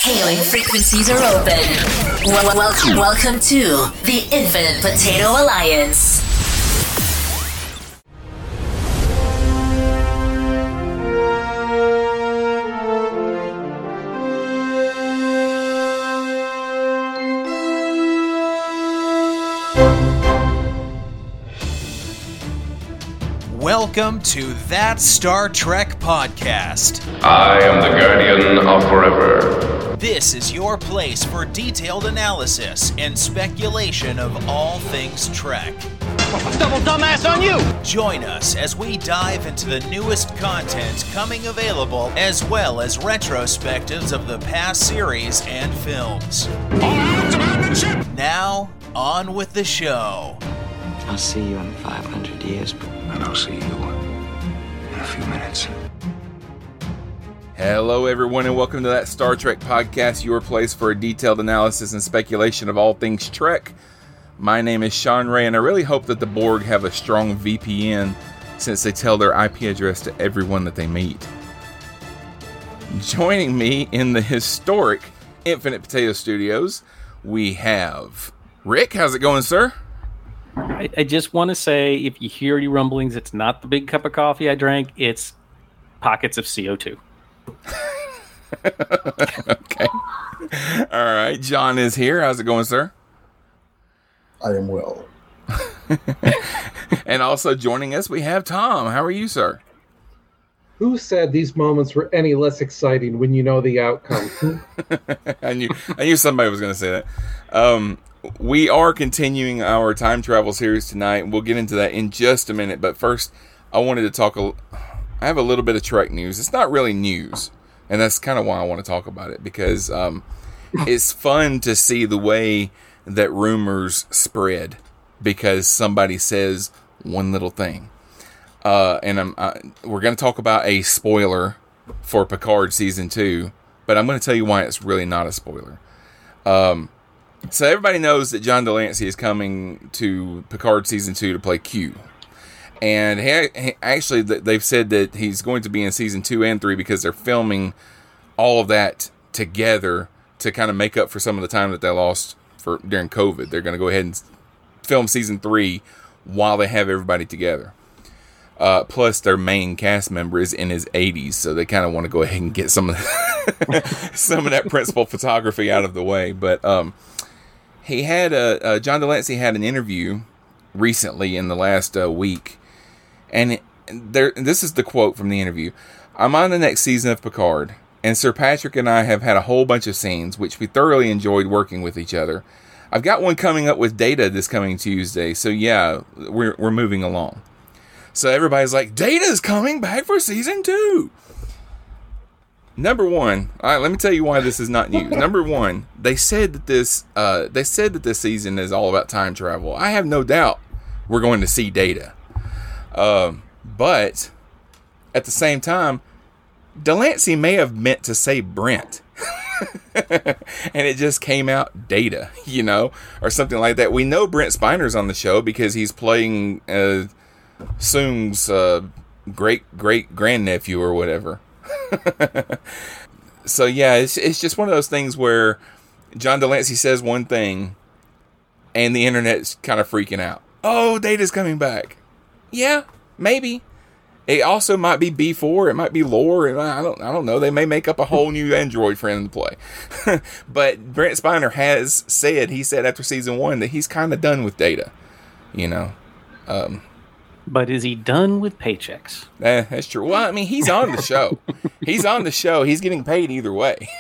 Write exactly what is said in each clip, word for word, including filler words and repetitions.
Hailing frequencies are open. Well, welcome, welcome to the Infinite Potato Alliance. Welcome to That Star Trek Podcast. I am the Guardian of Forever. This is your place for detailed analysis and speculation of all things Trek. Double dumbass on you! Join us as we dive into the newest content coming available, as well as retrospectives of the past series and films. All hands aboard the ship! Now, on with the show. I'll see you in five hundred years. And I'll see you in a few minutes. Hello, everyone, and welcome to That Star Trek Podcast, your place for a detailed analysis and speculation of all things Trek. My name is Sean Ray, and I really hope that the Borg have a strong V P N since they tell their I P address to everyone that they meet. Joining me in the historic Infinite Potato Studios, we have Rick. How's it going, sir? I, I just want to say, if you hear any rumblings, it's not the big cup of coffee I drank. It's pockets of C O two. Okay. All right. John is here. How's it going, sir? I am well. And also joining us, we have Tom. How are you, sir? Who said these moments were any less exciting when you know the outcome? I knew I knew somebody was going to say that. Um, we are continuing our time travel series tonight, and we'll get into that in just a minute. But first, I wanted to talk. A, I have a little bit of Trek news. It's not really news, and that's kind of why I want to talk about it, because um, it's fun to see the way that rumors spread because somebody says one little thing. Uh, and I'm, I, we're going to talk about a spoiler for Picard season two, but I'm going to tell you why it's really not a spoiler. Um, so everybody knows that John Delancey is coming to Picard season two to play Q. And he, he, actually, they've said that he's going to be in season two and three because they're filming all of that together to kind of make up for some of the time that they lost for during COVID. They're going to go ahead and film season three while they have everybody together. Uh, plus, their main cast member is in his eighties, so they kind of want to go ahead and get some of the, some of that principal photography out of the way. But um, he had a uh, John Delancey had an interview recently in the last uh, week, and it, there. This is the quote from the interview: "I'm on the next season of Picard, and Sir Patrick and I have had a whole bunch of scenes which we thoroughly enjoyed working with each other. I've got one coming up with Data this coming Tuesday, so yeah, we're we're moving along." So everybody's like, Data's coming back for season two. Number one, all right, let me tell you why this is not news. Number one, they said that this, uh, they said that this season is all about time travel. I have no doubt we're going to see Data, um, but at the same time, Delancey may have meant to say Brent, and it just came out Data, you know, or something like that. We know Brent Spiner's on the show because he's playing Uh, Soong's uh, great great grandnephew or whatever. So yeah, it's it's just one of those things where John Delancey says one thing, and the internet's kind of freaking out. Oh, Data's coming back. Yeah, maybe. It also might be B four. It might be lore. And I don't I don't know. They may make up a whole new android for him to play. But Brent Spiner has said he said after season one that he's kind of done with Data. You know. Um, But is he done with paychecks? Eh, that's true. Well, I mean, he's on the show. He's on the show. He's getting paid either way.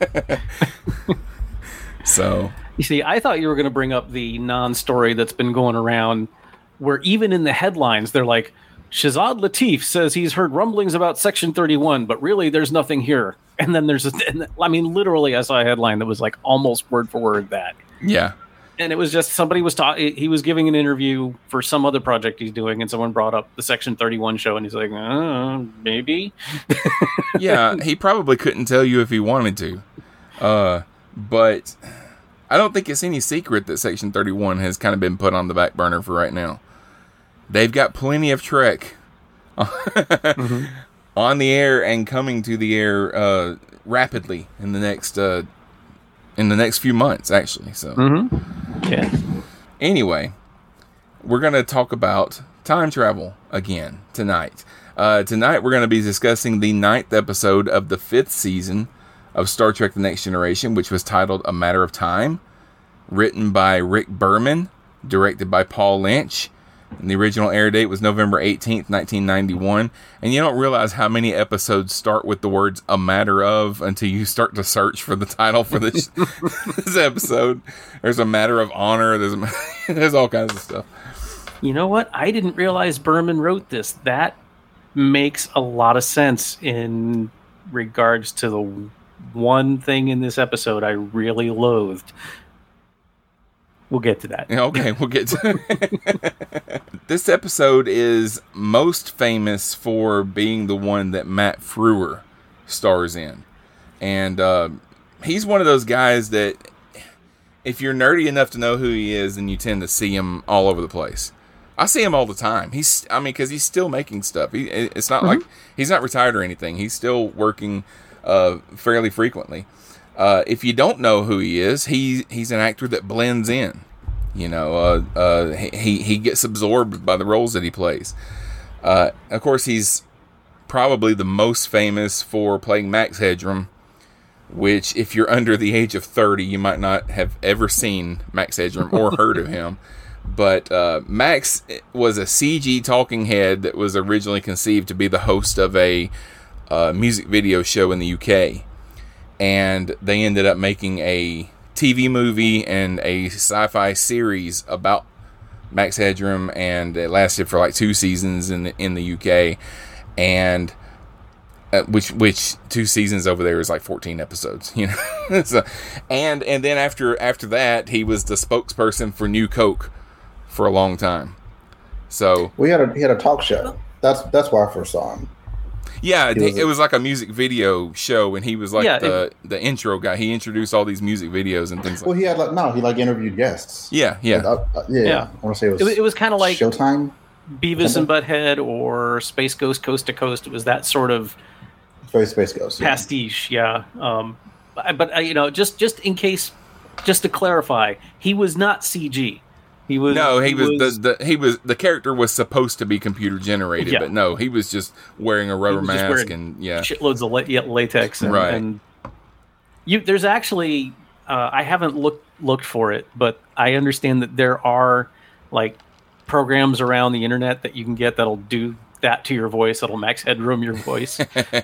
So, you see, I thought you were going to bring up the non-story that's been going around, where even in the headlines they're like, Shazad Latif says he's heard rumblings about Section thirty-one, but really there's nothing here. And then there's, a, I mean, literally, I saw a headline that was like almost word for word that. Yeah. And it was just somebody was talking. He was giving an interview for some other project he's doing, and someone brought up the Section thirty-one show, and he's like, uh, maybe. Yeah, he probably couldn't tell you if he wanted to. Uh, but I don't think it's any secret that Section thirty-one has kind of been put on the back burner for right now. They've got plenty of Trek mm-hmm. on the air and coming to the air uh, rapidly in the next uh, in the next few months, actually. So, mm-hmm. yeah. Anyway, we're going to talk about time travel again tonight. Uh, tonight, we're going to be discussing the ninth episode of the fifth season of Star Trek The Next Generation, which was titled A Matter of Time, written by Rick Berman, directed by Paul Lynch. And the original air date was November eighteenth, nineteen ninety-one. And you don't realize how many episodes start with the words "a matter of" until you start to search for the title for this, this episode. There's a matter of honor. There's a, there's all kinds of stuff. You know what? I didn't realize Berman wrote this. That makes a lot of sense in regards to the one thing in this episode I really loathed. We'll get to that. Okay, we'll get to it. This episode is most famous for being the one that Matt Frewer stars in. And uh, he's one of those guys that, if you're nerdy enough to know who he is, then you tend to see him all over the place. I see him all the time. He's, I mean, because he's still making stuff. He, it's not mm-hmm. like he's not retired or anything. He's still working uh, fairly frequently. Uh, if you don't know who he is, he he's an actor that blends in. You know, uh, uh, he he gets absorbed by the roles that he plays. Uh, of course, he's probably the most famous for playing Max Headroom, which, if you're under the age of thirty, you might not have ever seen Max Headroom or heard of him. But uh, Max was a C G talking head that was originally conceived to be the host of a uh, music video show in the U K. And they ended up making a T V movie and a sci-fi series about Max Headroom, and it lasted for like two seasons in the, in the U K, and uh, which which two seasons over there is like fourteen episodes, you know. so, and and then after after that, he was the spokesperson for New Coke for a long time. So we had a he had a talk show. That's that's where I first saw him. Yeah, it was, it was like a music video show, and he was like yeah, the, it, the intro guy. He introduced all these music videos and things like that. Well, he had like, no, he like interviewed guests. Yeah, yeah. Like, uh, uh, yeah, yeah. I want to say it was It, it was kind of like Showtime? Beavis and Butthead or Space Ghost Coast to Coast. It was that sort of very Space Ghost yeah. pastiche, yeah. Um, but, but uh, you know, just, just in case, just to clarify, he was not C G. He was, no, he, he was, was the, the he was the character was supposed to be computer generated, yeah. but no, he was just wearing a rubber mask and yeah, shitloads of la- latex. And, right. And you, there's actually uh, I haven't looked looked for it, but I understand that there are like programs around the internet that you can get that'll do that to your voice. That'll Max Headroom your voice.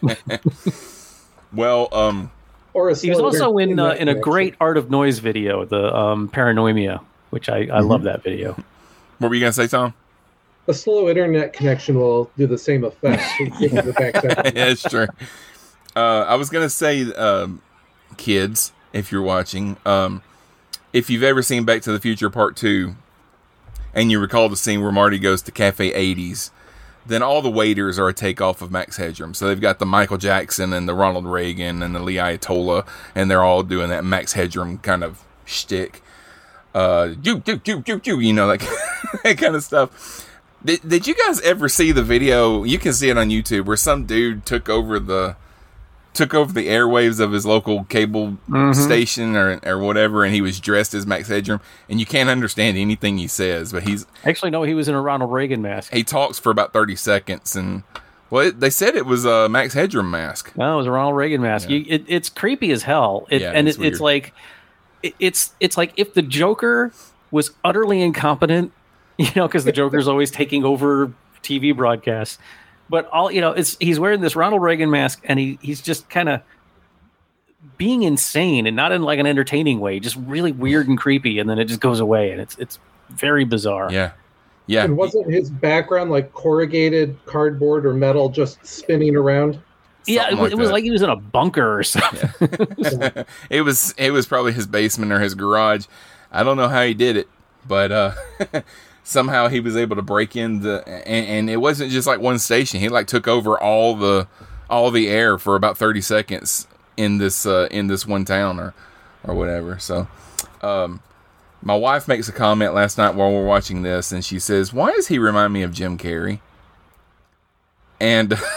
well, um, or a he was also in uh, in a great Art of Noise video, the um, Paranoia. Which I, I mm-hmm. love that video. What were you going to say, Tom? A slow internet connection will do the same effect. Yeah, it's true. Uh, I was going to say, um, kids, if you're watching, um, if you've ever seen Back to the Future Part two, and you recall the scene where Marty goes to Cafe eighties, then all the waiters are a takeoff of Max Headroom. So they've got the Michael Jackson and the Ronald Reagan and the Lee Ayatollah, and they're all doing that Max Headroom kind of shtick. Uh, do, do, do, do, do, you know, like that kind of stuff. Did, did you guys ever see the video? You can see it on YouTube where some dude took over the took over the airwaves of his local cable mm-hmm. station or or whatever, and he was dressed as Max Headroom, and you can't understand anything he says. But he's actually no, he was in a Ronald Reagan mask. He talks for about thirty seconds, and well, it, they said it was a Max Headroom mask. No, it was a Ronald Reagan mask. Yeah. You, it, it's creepy as hell. It, yeah, and it's, it, it's like. It's it's like if the Joker was utterly incompetent, you know, because the Joker's always taking over T V broadcasts. But all you know, it's he's wearing this Ronald Reagan mask, and he he's just kind of being insane, and not in like an entertaining way, just really weird and creepy, and then it just goes away, and it's it's very bizarre. Yeah, yeah. And wasn't his background like corrugated cardboard or metal just spinning around? Yeah, it, like it was like he was in a bunker or something. Yeah. it was it was probably his basement or his garage. I don't know how he did it, but uh, somehow he was able to break in the and, and it wasn't just like one station. He like took over all the all the air for about thirty seconds in this uh, in this one town or or whatever. So, um, my wife makes a comment last night while we're watching this, and she says, "Why does he remind me of Jim Carrey?" And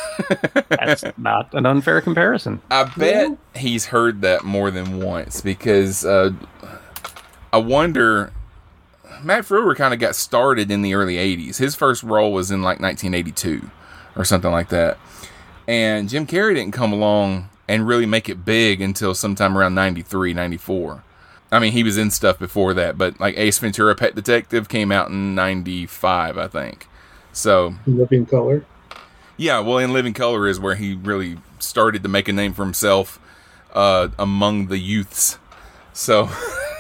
That's not an unfair comparison. I bet he's heard that more than once because uh, I wonder. Matt Frewer kind of got started in the early eighties. His first role was in like nineteen eighty-two or something like that. And Jim Carrey didn't come along and really make it big until sometime around ninety-three, ninety-four. I mean, he was in stuff before that, but like Ace Ventura Pet Detective came out in ninety-five, I think. So Living Color. Yeah, well, in Living Color is where he really started to make a name for himself uh, among the youths. So...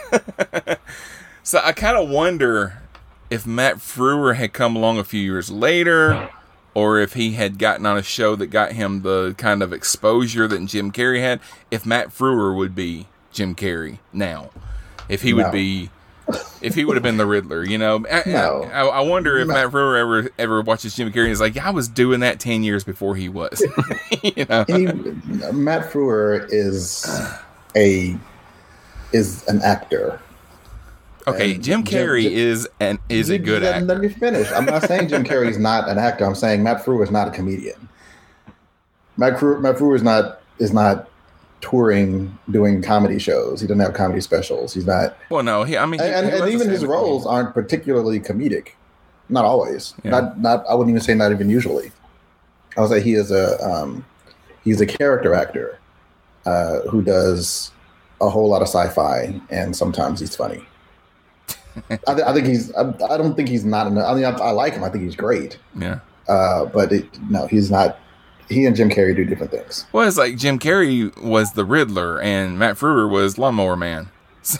So I kind of wonder if Matt Frewer had come along a few years later, or if he had gotten on a show that got him the kind of exposure that Jim Carrey had, if Matt Frewer would be Jim Carrey now. If he would No. be, if he would have been the Riddler, you know? I, No. I, I wonder if No. Matt Frewer ever ever watches Jim Carrey and is like, I was doing that ten years before he was. You know? He, Matt Frewer is a is an actor. Okay, And Jim Jim- Carrey Jim- is an is a good Let- actor. Let me finish. I'm not saying Jim Carrey is not an actor. I'm saying Matt Frewer is not a comedian. Matt Frewer, Matt Frewer is not is not touring doing comedy shows. He doesn't have comedy specials. He's not. Well, no, he, I mean, he, And, he and, was a even his stand-up roles comedian. aren't particularly comedic. Not always. Yeah. Not not. I wouldn't even say not even usually. I would say he is a um, he's a character actor uh, who does a whole lot of sci-fi, and sometimes he's funny. I, th- I think he's. I, I don't think he's not. Enough. I mean, I, I like him. I think he's great. Yeah. Uh, but it, no, he's not. He and Jim Carrey do different things. Well, it's like Jim Carrey was the Riddler and Matt Frewer was Lawnmower Man. So,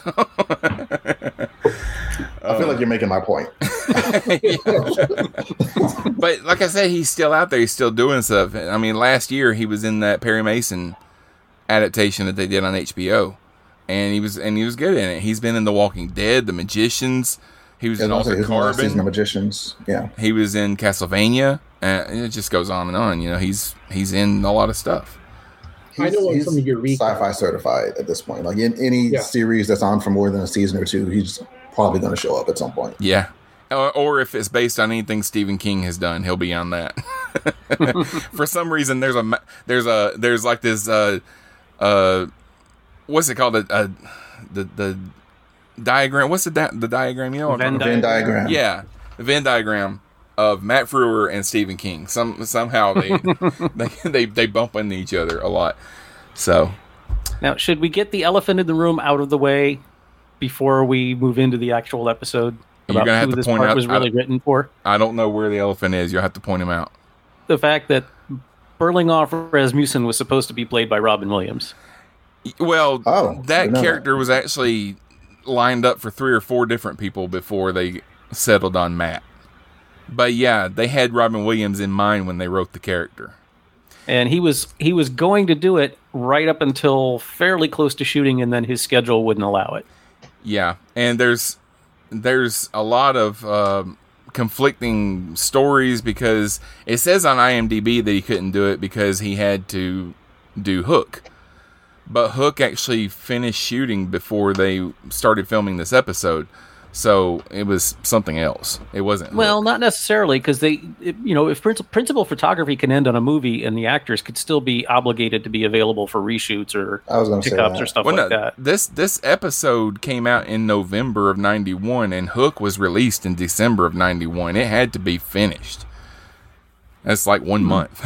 I feel like you're making my point. but like I said, he's still out there. He's still doing stuff. I mean, last year he was in that Perry Mason adaptation that they did on H B O, and he was and he was good in it. He's been in The Walking Dead, The Magicians. He was Yeah, in I was gonna say, Altered his last season of Carbon. Magicians. Yeah. He was in Castlevania, and it just goes on and on. You know, he's he's in a lot of stuff. I know on he's some of your recaps. sci-fi certified at this point. Like in any Yeah. series that's on for more than a season or two, he's probably going to show up at some point. Yeah. Or, or if it's based on anything Stephen King has done, he'll be on that. For some reason, there's a ma- there's a there's like this uh uh what's it called, a, a the the diagram. What's the di- the diagram? You know, what I'm Venn talking about? Venn diagram. Yeah, the Venn diagram of Matt Frewer and Stephen King. Some somehow they they, they they bump into each other a lot. So Now, should we get the elephant in the room out of the way before we move into the actual episode You're about gonna have who to this point part out- was really I- written for? I don't know where the elephant is. You'll have to point him out. The fact that Berlinghoff Rasmussen was supposed to be played by Robin Williams. Well, Oh, I that didn't know character was actually lined up for three or four different people before they settled on Matt. But yeah, they had Robin Williams in mind when they wrote the character. And he was he was going to do it right up until fairly close to shooting, and then his schedule wouldn't allow it. Yeah, and there's there's a lot of um, conflicting stories because it says on IMDb that he couldn't do it because he had to do Hook. But Hook actually finished shooting before they started filming this episode. So it was something else. It wasn't Well, Hook. not necessarily, because they, it, you know, if princi- principal photography can end on a movie, and the actors could still be obligated to be available for reshoots or I was gonna say pickups that. or stuff Well, like no, that. This this episode came out in November of ninety-one, and Hook was released in December of ninety-one. It had to be finished. That's like one month.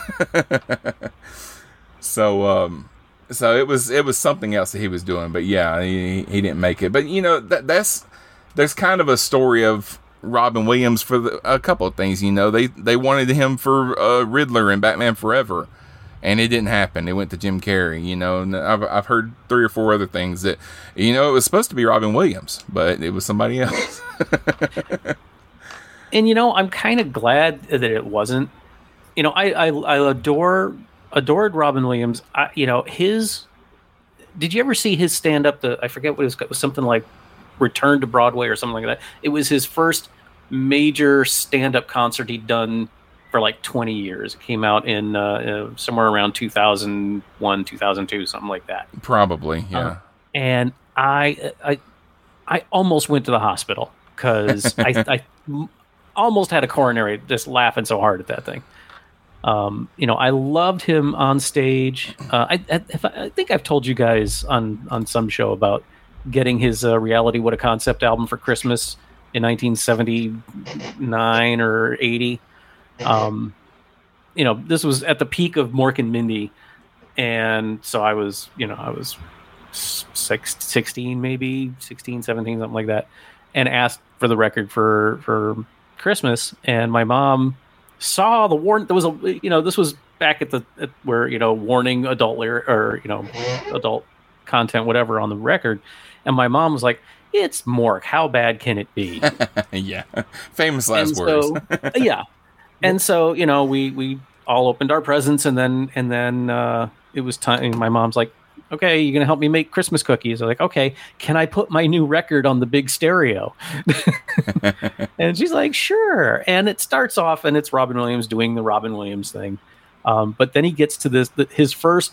so, um, so it was it was something else that he was doing, but yeah, he he didn't make it. But you know that that's there's kind of a story of Robin Williams for the, a couple of things. You know, they they wanted him for uh, Riddler in Batman Forever. And it didn't happen. It went to Jim Carrey, you know. And I've I've heard three or four other things that, you know, it was supposed to be Robin Williams, but it was somebody else. And you know, I'm kind of glad that it wasn't. You know, I I, I adore adored Robin Williams. I, you know, his. Did you ever see his stand up? The I forget what it was. It was something like Return to Broadway or something like that. It was his first major stand up concert he'd done for like twenty years. It came out in uh, uh, somewhere around two thousand one, two thousand two, something like that. Probably, yeah. Uh, and I, I, I almost went to the hospital because I, I almost had a coronary just laughing so hard at that thing. Um, you know, I loved him on stage. Uh, I, I, if I, I think I've told you guys on, on some show about getting his uh, Reality What a Concept album for Christmas in nineteen seventy-nine or eighty. Um, you know, this was at the peak of Mork and Mindy. And so I was, you know, I was six, sixteen, maybe sixteen, seventeen, something like that. And asked for the record for, for Christmas. And my mom saw the warn. There was a, you know, this was back at the, at where, you know, warning adult lyric or, you know, adult content, whatever on the record. And my mom was like, it's Mork. How bad can it be? Yeah. Famous last and words. So, yeah. And so, you know, we, we all opened our presents and then, and then, uh, it was time. My mom's like, okay, you're going to help me make Christmas cookies. I'm like, okay, can I put my new record on the big stereo? And she's like, sure. And it starts off and it's Robin Williams doing the Robin Williams thing. Um, but then he gets to this, the, his first,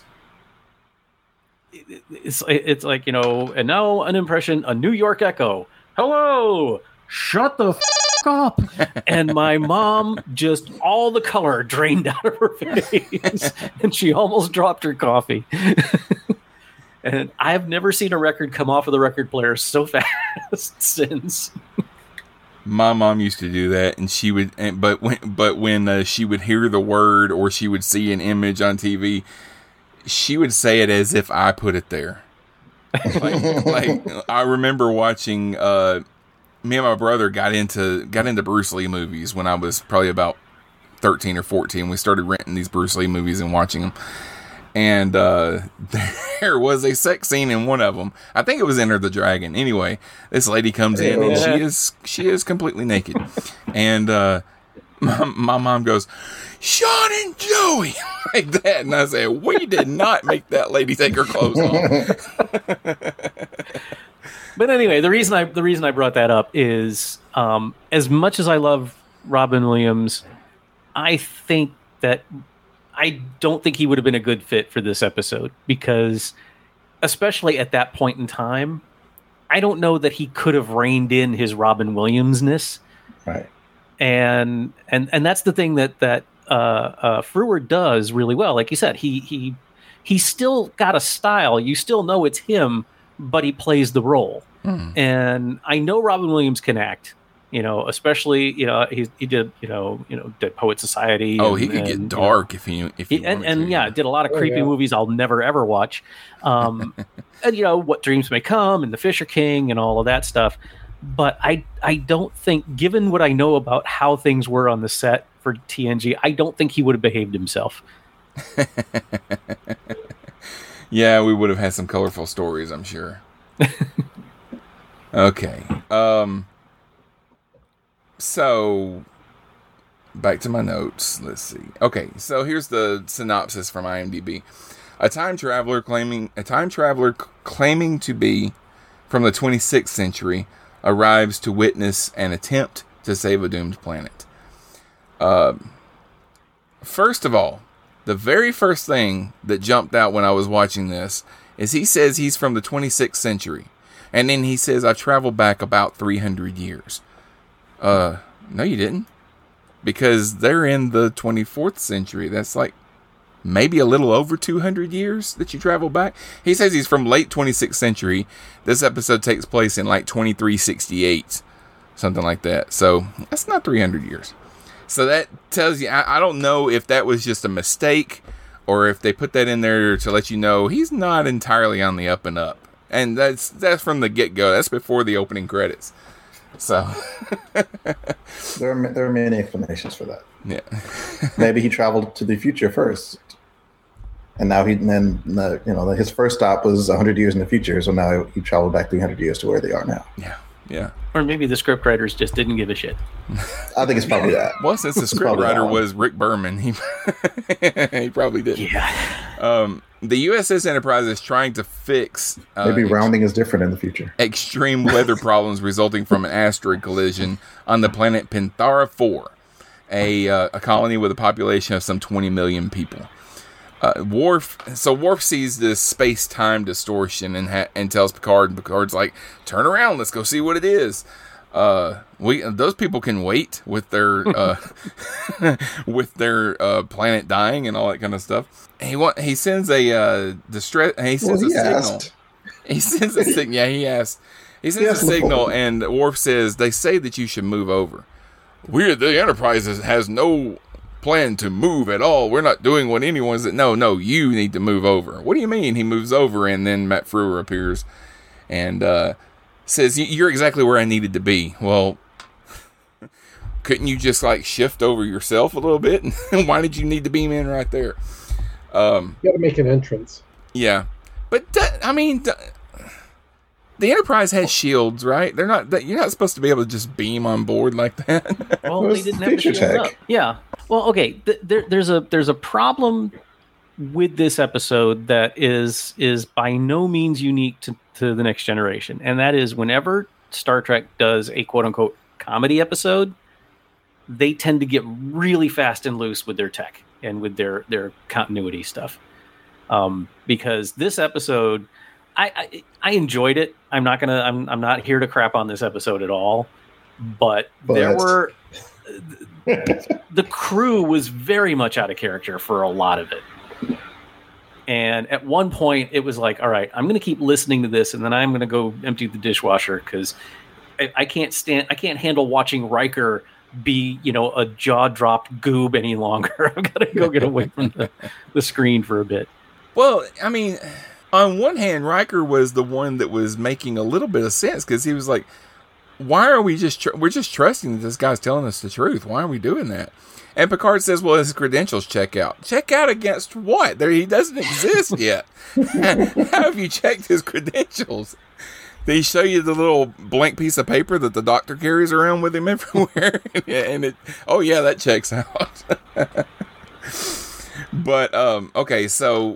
it's, it's like, you know, and now an impression, a New York echo. Hello, shut the f- up. And my mom just, all the color drained out of her face and she almost dropped her coffee. And I've never seen a record come off of the record player so fast since. My mom used to do that, and she would, and, but when, but when uh, she would hear the word or she would see an image on T V, she would say it as if I put it there. Like, like I remember watching. Uh, me and my brother got into got into Bruce Lee movies when I was probably about thirteen or fourteen. We started renting these Bruce Lee movies and watching them. And uh, there was a sex scene in one of them. I think it was Enter the Dragon. Anyway, this lady comes in and she is she is completely naked. And uh, my, my mom goes, Sean and Joey, like that. And I said, we did not make that lady take her clothes off. But anyway, the reason I the reason I brought that up is um, as much as I love Robin Williams, I think that I don't think he would have been a good fit for this episode because, especially at that point in time, I don't know that he could have reined in his Robin Williams-ness. Right. And and and that's the thing that that uh, uh, Frewer does really well. Like you said, he he he's still got a style. You still know it's him, but he plays the role. Hmm. And I know Robin Williams can act. You know, especially, you know, he he did, you know, you know, Dead Poet Society. Oh, and, he could and, get dark if he if he, he and, wanted and to. yeah, did a lot of Oh, creepy yeah. movies I'll never ever watch. Um, and you know, What Dreams May Come and The Fisher King and all of that stuff. But I I don't think, given what I know about how things were on the set for T N G, I don't think he would have behaved himself. Yeah, we would have had some colorful stories, I'm sure. Okay. Um. So, back to my notes. Let's see. Okay, so here's the synopsis from IMDb. A time traveler claiming a time traveler c- claiming to be from the twenty-sixth century arrives to witness an attempt to save a doomed planet. Um. First of all, the very first thing that jumped out when I was watching this is he says he's from the twenty-sixth century, and then he says I traveled back about three hundred years. Uh, no, you didn't. Because they're in the twenty-fourth century. That's like maybe a little over two hundred years that you travel back. He says he's from late twenty-sixth century. This episode takes place in like twenty-three sixty-eight. Something like that. So that's not three hundred years. So that tells you, I, I don't know if that was just a mistake or if they put that in there to let you know he's not entirely on the up and up. And that's, that's from the get-go. That's before the opening credits. So there are there are many explanations for that. Yeah. Maybe he traveled to the future first, and now he and then uh, you know his first stop was a hundred years in the future, so now he traveled back three hundred years to where they are now. Yeah, yeah. Or maybe the scriptwriters just didn't give a shit. I think it's probably that. Well, since the scriptwriter was Rick Berman, he he probably didn't. Yeah. Um, the U S S Enterprise is trying to fix uh, maybe rounding is different in the future. Extreme weather problems resulting from an asteroid collision on the planet Penthara four, a uh, a colony with a population of some twenty million people. Uh, Worf, so Worf sees this space-time distortion and ha- and tells Picard, and Picard's like, "Turn around, let's go see what it is." Uh, we those people can wait with their uh, with their uh, planet dying and all that kind of stuff. He want he sends a uh, distress. He sends Well, he a signal. asked. He sends a signal. Yeah, he asked. He sends Yes, a signal, Lord. and Worf says they say that you should move over. We're the Enterprise has no plan to move at all. We're not doing what anyone's. No, no, you need to move over. What do you mean? He moves over, and then Matt Frewer appears and uh, says, "You're exactly where I needed to be." Well, couldn't you just like shift over yourself a little bit? Why did you need to beam in right there? Um, You got to make an entrance. yeah, but that, I mean, the, the Enterprise has shields, right? They're not. That, you're not supposed to be able to just beam on board like that. Well, It they was didn't have the feature shield tech. up. Yeah. Well, okay. Th- there, there's a there's a problem with this episode that is is by no means unique to, to the Next Generation, and that is whenever Star Trek does a quote unquote comedy episode, they tend to get really fast and loose with their tech and with their their continuity stuff. Um, because this episode, I, I I enjoyed it. I'm not gonna. I'm I'm not here to crap on this episode at all. But, But- there were the crew was very much out of character for a lot of it. And at one point, it was like, all right, I'm going to keep listening to this, and then I'm going to go empty the dishwasher because I, I can't stand, I can't handle watching Riker be, you know, a jaw dropped goob any longer. I've got to go get away from the, the screen for a bit. Well, I mean, on one hand, Riker was the one that was making a little bit of sense because he was like, why are we just, tr- we're just trusting that this guy's telling us the truth. Why are we doing that? And Picard says, well, his credentials check out. Check out against what? There, he doesn't exist yet. How have you checked his credentials? Did he show you the little blank piece of paper that the doctor carries around with him everywhere? And it, oh yeah, that checks out. But, um, okay, so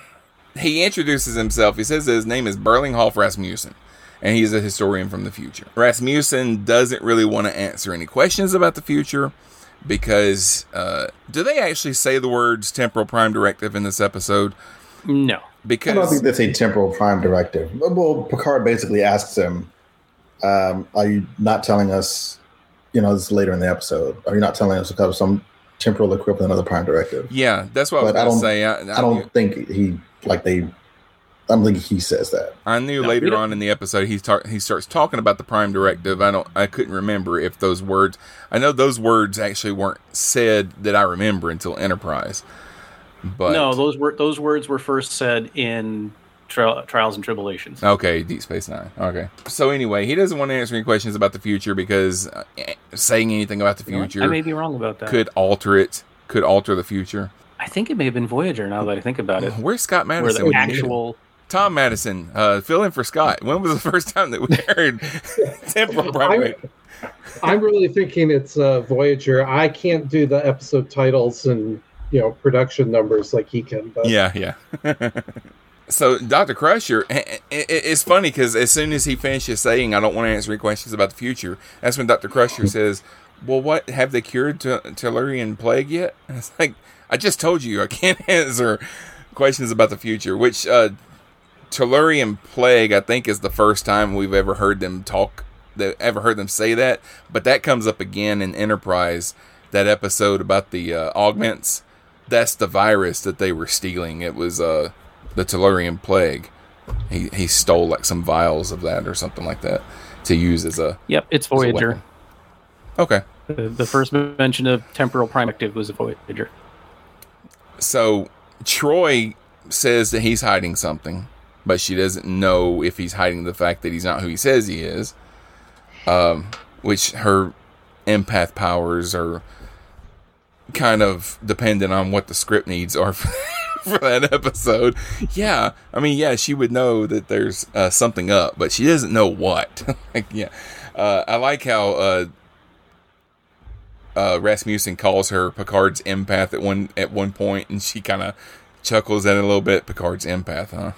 he introduces himself. He says that his name is Berlinghoff Rasmussen, and he's a historian from the future. Rasmussen doesn't really want to answer any questions about the future because, uh, do they actually say the words temporal prime directive in this episode? No. I don't Because, think that's a temporal prime directive. Well, Picard basically asks him, um, are you not telling us, you know, this is later in the episode, are you not telling us because of some temporal equivalent of the prime directive? yeah, that's what But I I was don't, going to say. I, I don't think he, like they, I don't think he says that. I knew No, we later don't- on in the episode he tar- he starts talking about the prime directive. I don't I couldn't remember if those words. I know those words actually weren't said that I remember until Enterprise. But No, those were those words were first said in tri- Trials and Tribulations. okay, Deep Space Nine. Okay. So anyway, he doesn't want to answer any questions about the future because uh, saying anything about the You know what? future I may be wrong about that. could alter it. Could alter the future. I think it may have been Voyager. Now that I think about it, Where's Scott where Madison? the when you need him? actual Tom Madison, uh, fill in for Scott. When was the first time that we heard temporal prime I'm, directive? I'm really thinking it's uh, Voyager. I can't do the episode titles and you know production numbers like he can. But Yeah, yeah. So Doctor Crusher, i- i- it's funny because as soon as he finishes saying, "I don't want to answer any questions about the future," that's when Doctor Crusher says, "Well, what have they cured T- Tellurian plague yet?" And it's like, I just told you I can't answer questions about the future. Which uh, Tellurian plague, I think, is the first time we've ever heard them talk, that ever heard them say that. But that comes up again in Enterprise, that episode about the uh, augments. That's the virus that they were stealing. It was uh, the Tellurian plague. He he stole like some vials of that or something like that to use as a Yep, it's as a Voyager. weapon. Okay, The, the first mention of temporal prime directive was a Voyager. so Troy says that he's hiding something, but she doesn't know if he's hiding the fact that he's not who he says he is. Um, which her empath powers are kind of dependent on what the script needs are for, for that episode. Yeah, I mean, yeah, she would know that there's uh, something up, but she doesn't know what. Like, yeah, uh, I like how uh, uh, Rasmussen calls her Picard's empath at one at one point, and she kind of chuckles at it a little bit. Picard's empath, huh?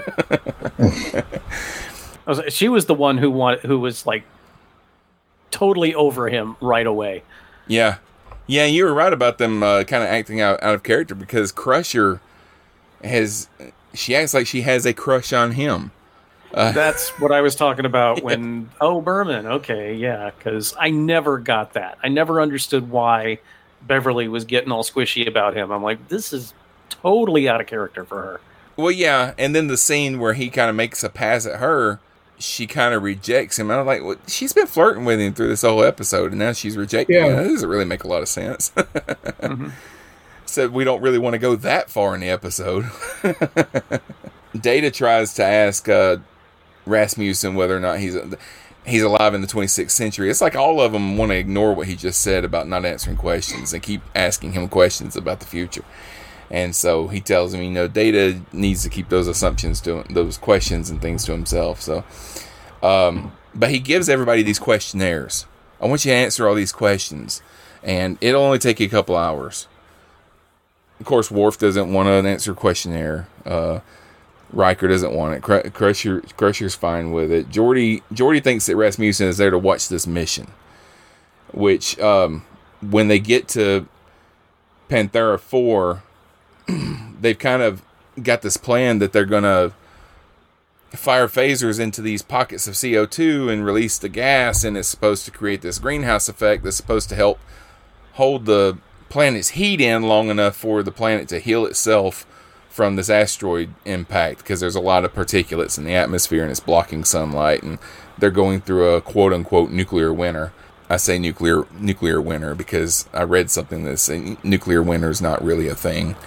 I was, she was the one who want, who was like totally over him right away. Yeah. Yeah, you were right about them uh, kind of acting out, out of character because Crusher has... She acts like she has a crush on him. Uh, That's what I was talking about when, oh, Berman. Okay, yeah, because I never got that. I never understood why Beverly was getting all squishy about him. I'm like, this is totally out of character for her. Well, yeah, and then the scene where he kind of makes a pass at her, she kind of rejects him. And I'm like, well, she's been flirting with him through this whole episode, and now she's rejecting Yeah. him. That doesn't really make a lot of sense. Mm-hmm. So we don't really want to go that far in the episode. Data tries to ask uh, Rasmussen whether or not he's he's alive in the twenty-sixth century. It's like all of them want to ignore what he just said about not answering questions and keep asking him questions about the future. And so he tells him, you know, Data needs to keep those assumptions to those questions and things to himself. So, um, but he gives everybody these questionnaires. I want you to answer all these questions, and it'll only take you a couple hours. Of course, Worf doesn't want to answer a questionnaire. Uh, Riker doesn't want it. Cr- Crusher, Crusher's fine with it. Geordi, Geordi thinks that Rasmussen is there to watch this mission. Which, um, when they get to Panthera four, they've kind of got this plan that they're going to fire phasers into these pockets of C O two and release the gas, and it's supposed to create this greenhouse effect that's supposed to help hold the planet's heat in long enough for the planet to heal itself from this asteroid impact, because there's a lot of particulates in the atmosphere and it's blocking sunlight, and they're going through a quote-unquote nuclear winter. I say nuclear nuclear winter because I read something that said nuclear winter is not really a thing.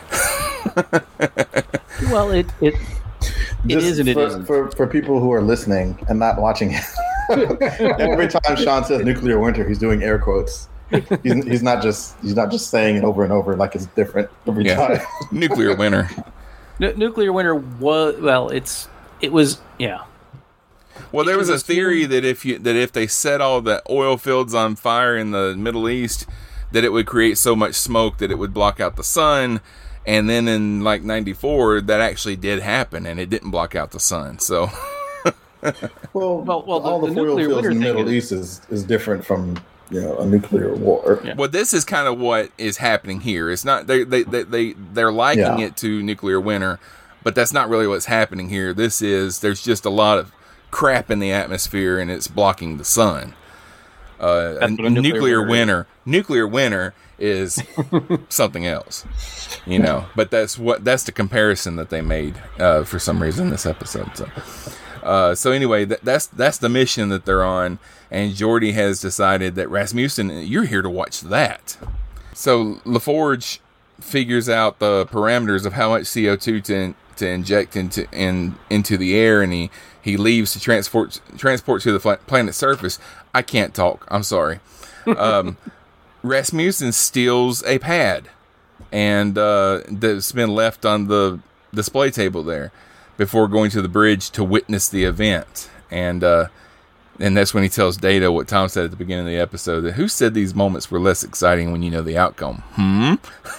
Well, it it it Just is and it for, isn't. For, for people who are listening and not watching it, every time Sean says nuclear winter, he's doing air quotes. He's, he's not just he's not just saying it over and over like it's different every Yeah. time. Nuclear winter. Nu- nuclear winter was well. It's it was yeah. Well, there It was a was theory that if you that if they set all the oil fields on fire in the Middle East, that it would create so much smoke that it would block out the sun. And then in like ninety-four, that actually did happen, and it didn't block out the sun. So, Well, Well, well, all the- the, the oil nuclear fields winter in the thing Middle is- East is, is different from you know a nuclear war. Yeah. well, this is kind of what is happening here. It's not they they they, they they're liking Yeah. it to nuclear winter, but that's not really what's happening here. This is there's just a lot of crap in the atmosphere, and it's blocking the sun. Uh, That's a what a nuclear nuclear winter winter, nuclear winter is something else, you know. But that's what that's the comparison that they made uh, for some reason in this episode. So, uh, so anyway, that, that's that's the mission that they're on, and Geordi has decided that Rasmussen, you're here to watch that. So LaForge figures out the parameters of how much C O two to to inject into in into the air, and he he leaves to transport transport to the fla- planet's surface. I can't talk. I'm sorry. Um, Rasmussen steals a pad, and uh, that's been left on the display table there before going to the bridge to witness the event. And uh, and that's when he tells Data what Tom said at the beginning of the episode: that who said these moments were less exciting when you know the outcome? Hmm.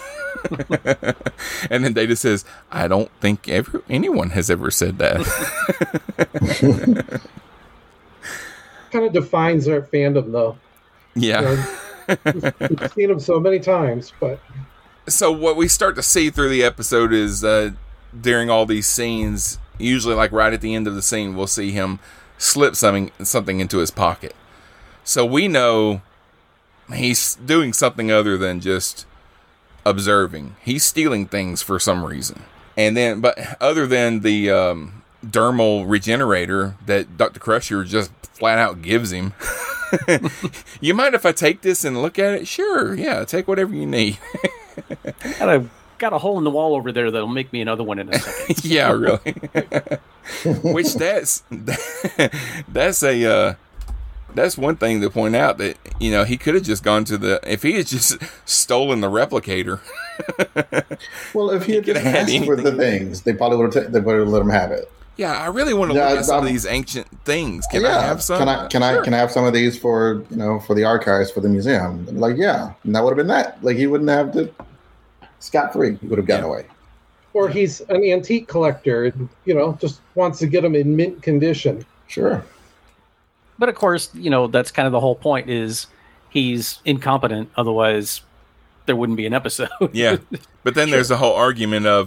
And then Data says, "I don't think ever anyone has ever said that." Kind of defines our fandom, though. Yeah. You know, we've seen them so many times, but So what we start to see through the episode is uh, during all these scenes, usually like right at the end of the scene, we'll see him slip something something into his pocket. So we know he's doing something other than just observing. He's stealing things for some reason. And then, but other than the um, dermal regenerator that Doctor Crusher just flat out gives him. You mind if I take this and look at it? Sure, yeah, take whatever you need. Got a got a hole in the wall over there that'll make me another one in a second. Yeah, really. Which that's that's a uh, that's one thing to point out, that you know he could have just gone to the if he had just stolen the replicator. Well, if he had He just could've had asked for the anything. things, they probably would have ta- they would have let him have it. Yeah, I really want to Yeah, look at some I'm- of these ancient things. Can yeah, I have some? Can I can I Sure. can I have some of these for you know for the archives for the museum? Like, yeah, and that would have been that. Like, he wouldn't have to scot free. He would have gotten Yeah. away. or he's an antique collector, and, you know, just wants to get them in mint condition. Sure. But of course, you know, that's kind of the whole point, is he's incompetent. Otherwise, there wouldn't be an episode. Yeah, but then there's the whole argument of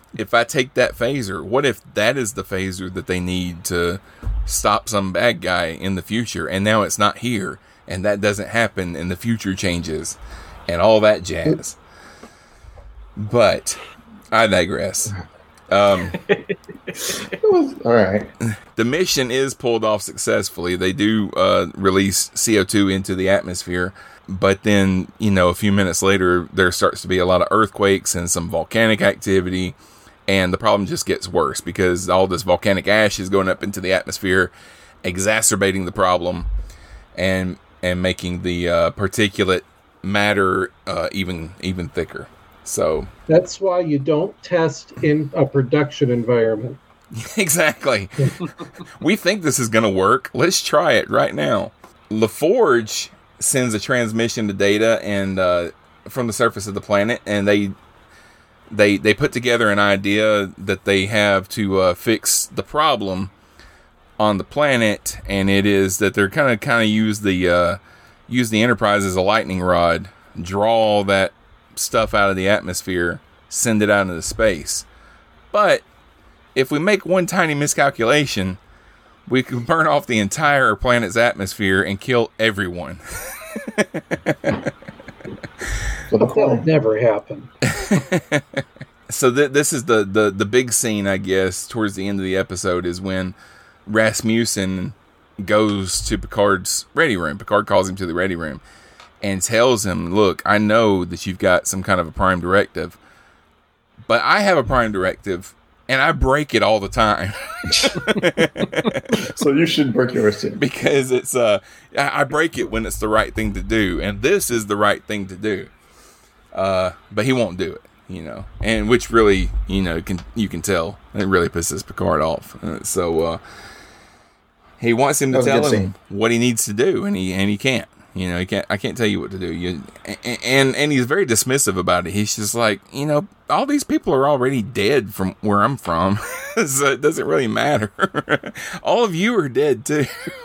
if I take that phaser, what if that is the phaser that they need to stop some bad guy in the future, and now it's not here, and that doesn't happen, and the future changes, and all that jazz. But I digress. Um, all right. The mission is pulled off successfully. They do uh, release C O two into the atmosphere, but then, you know, a few minutes later, there starts to be a lot of earthquakes and some volcanic activity, and the problem just gets worse because all this volcanic ash is going up into the atmosphere, exacerbating the problem, and and making the uh, particulate matter uh, even even thicker. So that's why you don't test in a production environment. Exactly. We think this is going to work. Let's try it right now. LaForge sends a transmission to Data and uh, from the surface of the planet, and they they they put together an idea that they have to uh, fix the problem on the planet, and it is that they're kind of kind of use the uh, use the Enterprise as a lightning rod, draw all that stuff out of the atmosphere, send it out into space. But if we make one tiny miscalculation, we can burn off the entire planet's atmosphere and kill everyone. That'll never happen. So th- this is the, the, the big scene, I guess, towards the end of the episode is when Rasmussen goes to Picard's ready room. Picard calls him to the ready room and tells him, look, I know that you've got some kind of a prime directive, but I have a prime directive and I break it all the time. So you should break yours too. Because it's, uh, I break it when it's the right thing to do. And this is the right thing to do. Uh, but he won't do it, you know, and which really, you know, can, you can tell it really pisses Picard off. Uh, so, uh, he wants him to tell him scene. what he needs to do, and he, and he can't. You know, he can't. I can't tell you what to do. You and and he's very dismissive about it. He's just like, you know, all these people are already dead from where I'm from, so it doesn't really matter. All of you are dead too.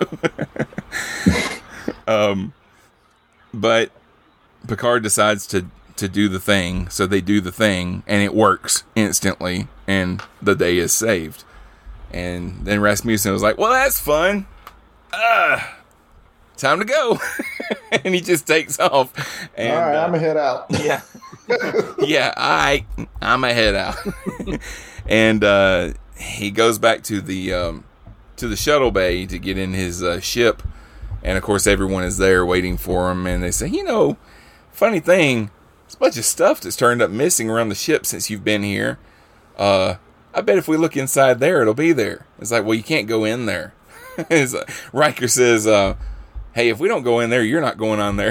um, but Picard decides to to do the thing, so they do the thing, and it works instantly, and the day is saved. And then Rasmussen was like, "Well, that's fun. Ah." Time to go. And he just takes off. And, all right, uh, I'm gonna head out. Yeah. Yeah, I, I'm gonna head out. And uh, he goes back to the um, to the shuttle bay to get in his uh, ship. And, of course, everyone is there waiting for him. And they say, you know, funny thing, there's a bunch of stuff that's turned up missing around the ship since you've been here. Uh, I bet if we look inside there, it'll be there. It's like, well, you can't go in there. Like, Riker says, uh, hey, if we don't go in there, you're not going on there.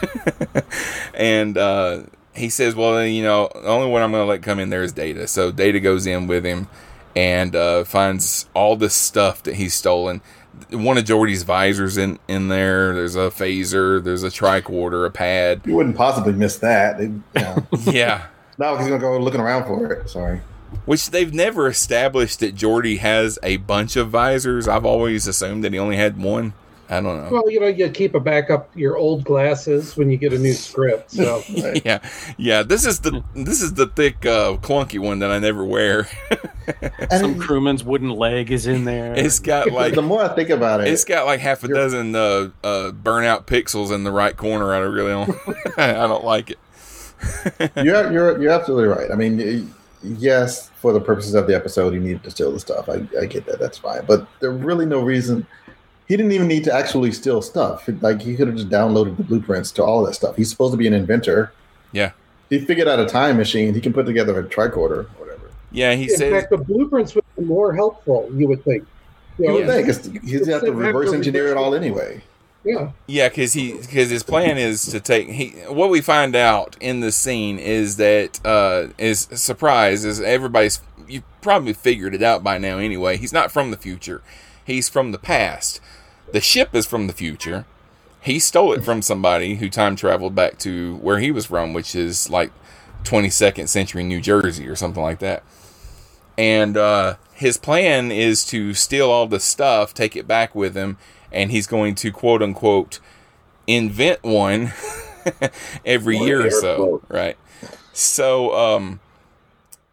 And uh, he says, well, you know, the only one I'm going to let come in there is Data. So Data goes in with him and uh, finds all this stuff that he's stolen. One of Geordi's visors in, in there. There's a phaser. There's a tricorder, a pad. You wouldn't possibly miss that. They, you know. Yeah. No, he's going to go looking around for it. Sorry. Which they've never established that Geordi has a bunch of visors. I've always assumed that he only had one. I don't know. Well, you know, you keep a backup your old glasses when you get a new script. So yeah, yeah. This is the this is the thick, uh, clunky one that I never wear. Some crewman's wooden leg is in there. It's got like the more I think about it, it's got like half a dozen uh, uh, burnout pixels in the right corner. I really don't. I don't like it. you're you're you're absolutely right. I mean, yes, for the purposes of the episode, you needed to steal the stuff. I, I get that. That's fine. But there's really no reason. He didn't even need to actually steal stuff. Like, he could have just downloaded the blueprints to all of that stuff. He's supposed to be an inventor. Yeah. He figured out a time machine. He can put together a tricorder or whatever. Yeah, he in says. In fact, the blueprints would be more helpful, you would think. You, know, you would think. Cause he's got to reverse engineer it all anyway. Yeah. Yeah, because he because his plan is to take he. What we find out in this scene is that uh, is surprise is everybody's. You probably figured it out by now anyway. He's not from the future. He's from the past. The ship is from the future. He stole it from somebody who time traveled back to where he was from, which is like twenty-second century New Jersey or something like that. And uh, his plan is to steal all the stuff, take it back with him, and he's going to, quote unquote, invent one every year or so. Right. So, um,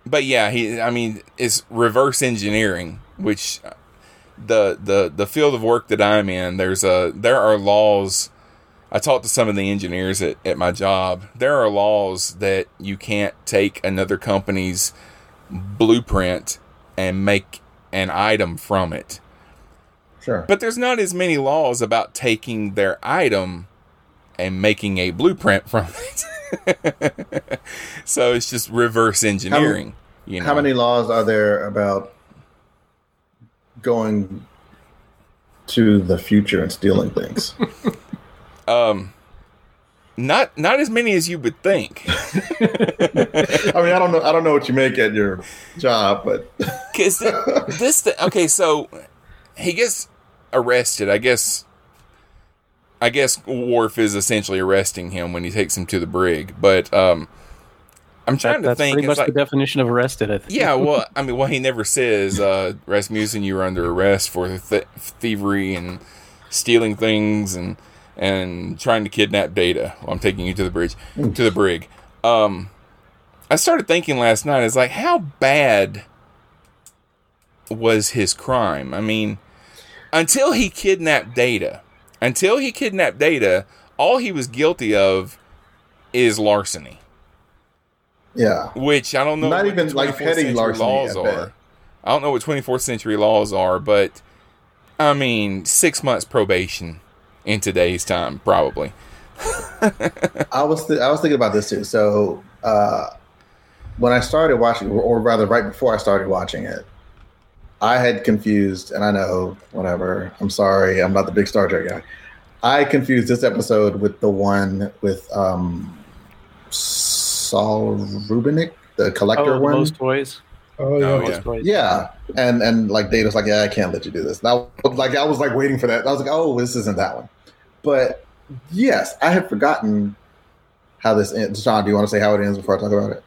but yeah, he. I mean, it's reverse engineering, which the the the field of work that I'm in. There's a there are laws. I talked to some of the engineers at, at my job. There are laws that you can't take another company's blueprint and make an item from it. Sure. But there's not as many laws about taking their item and making a blueprint from it. So it's just reverse engineering. How, you know? How many laws are there about going to the future and stealing things? Um, not not as many as you would think. I mean, I don't know. I don't know what you make at your job, but because this, th- okay, so he gets arrested. I guess. I guess Worf is essentially arresting him when he takes him to the brig. But um, I'm trying that, to think. That's pretty much like, the definition of arrested. I think. Yeah, well, I mean, well, he never says, uh, Rasmussen, you were under arrest for th- thievery and stealing things and. and trying to kidnap Data while I'm taking you to the bridge, to the brig. Um, I started thinking last night, it's like, how bad was his crime? I mean, until he kidnapped Data, until he kidnapped Data, all he was guilty of is larceny. Yeah. Which, I don't know Not what even the like petty larceny laws are. I don't know what twenty-fourth century laws are, but, I mean, six months probation. In today's time, probably. I was th- I was thinking about this too. So uh, when I started watching, or rather, right before I started watching it, I had confused, and I know whatever. I'm sorry, I'm not the big Star Trek guy. I confused this episode with the one with um, Saul Rubinek, the collector oh, one. Most toys. Oh yeah. Oh, Most yeah. toys. Yeah, and and like Data's like, yeah, I can't let you do this. Now, like I was like waiting for that. I was like, oh, this isn't that one. But yes, I had forgotten how this ends. Sean, do you want to say how it ends before I talk about it?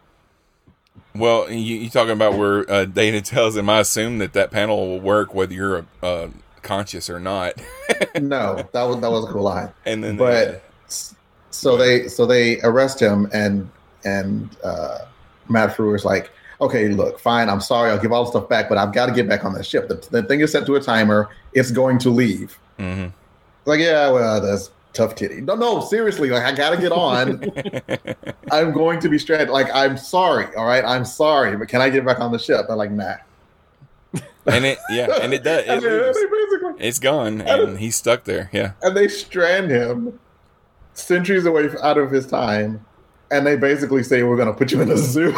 Well, you, you talking about where uh, Data tells him, I assume that that panel will work whether you're uh, conscious or not. No, that was that was a cool line. And then, but they, so they so they arrest him, and and uh, Matt Frewer's like, okay, look, fine, I'm sorry, I'll give all the stuff back, but I've got to get back on the ship. The, the thing is set to a timer. It's going to leave. mm-hmm. Like, yeah, well, that's tough titty. No, no, seriously, like, I gotta get on. I'm going to be stranded. Like, I'm sorry, all right? I'm sorry, but can I get back on the ship? They're like, nah. And it, yeah, and it does. It and they, leaves. they basically, It's gone, and he's stuck there, yeah. and they strand him centuries away out of his time, and they basically say, we're going to put you in a zoo.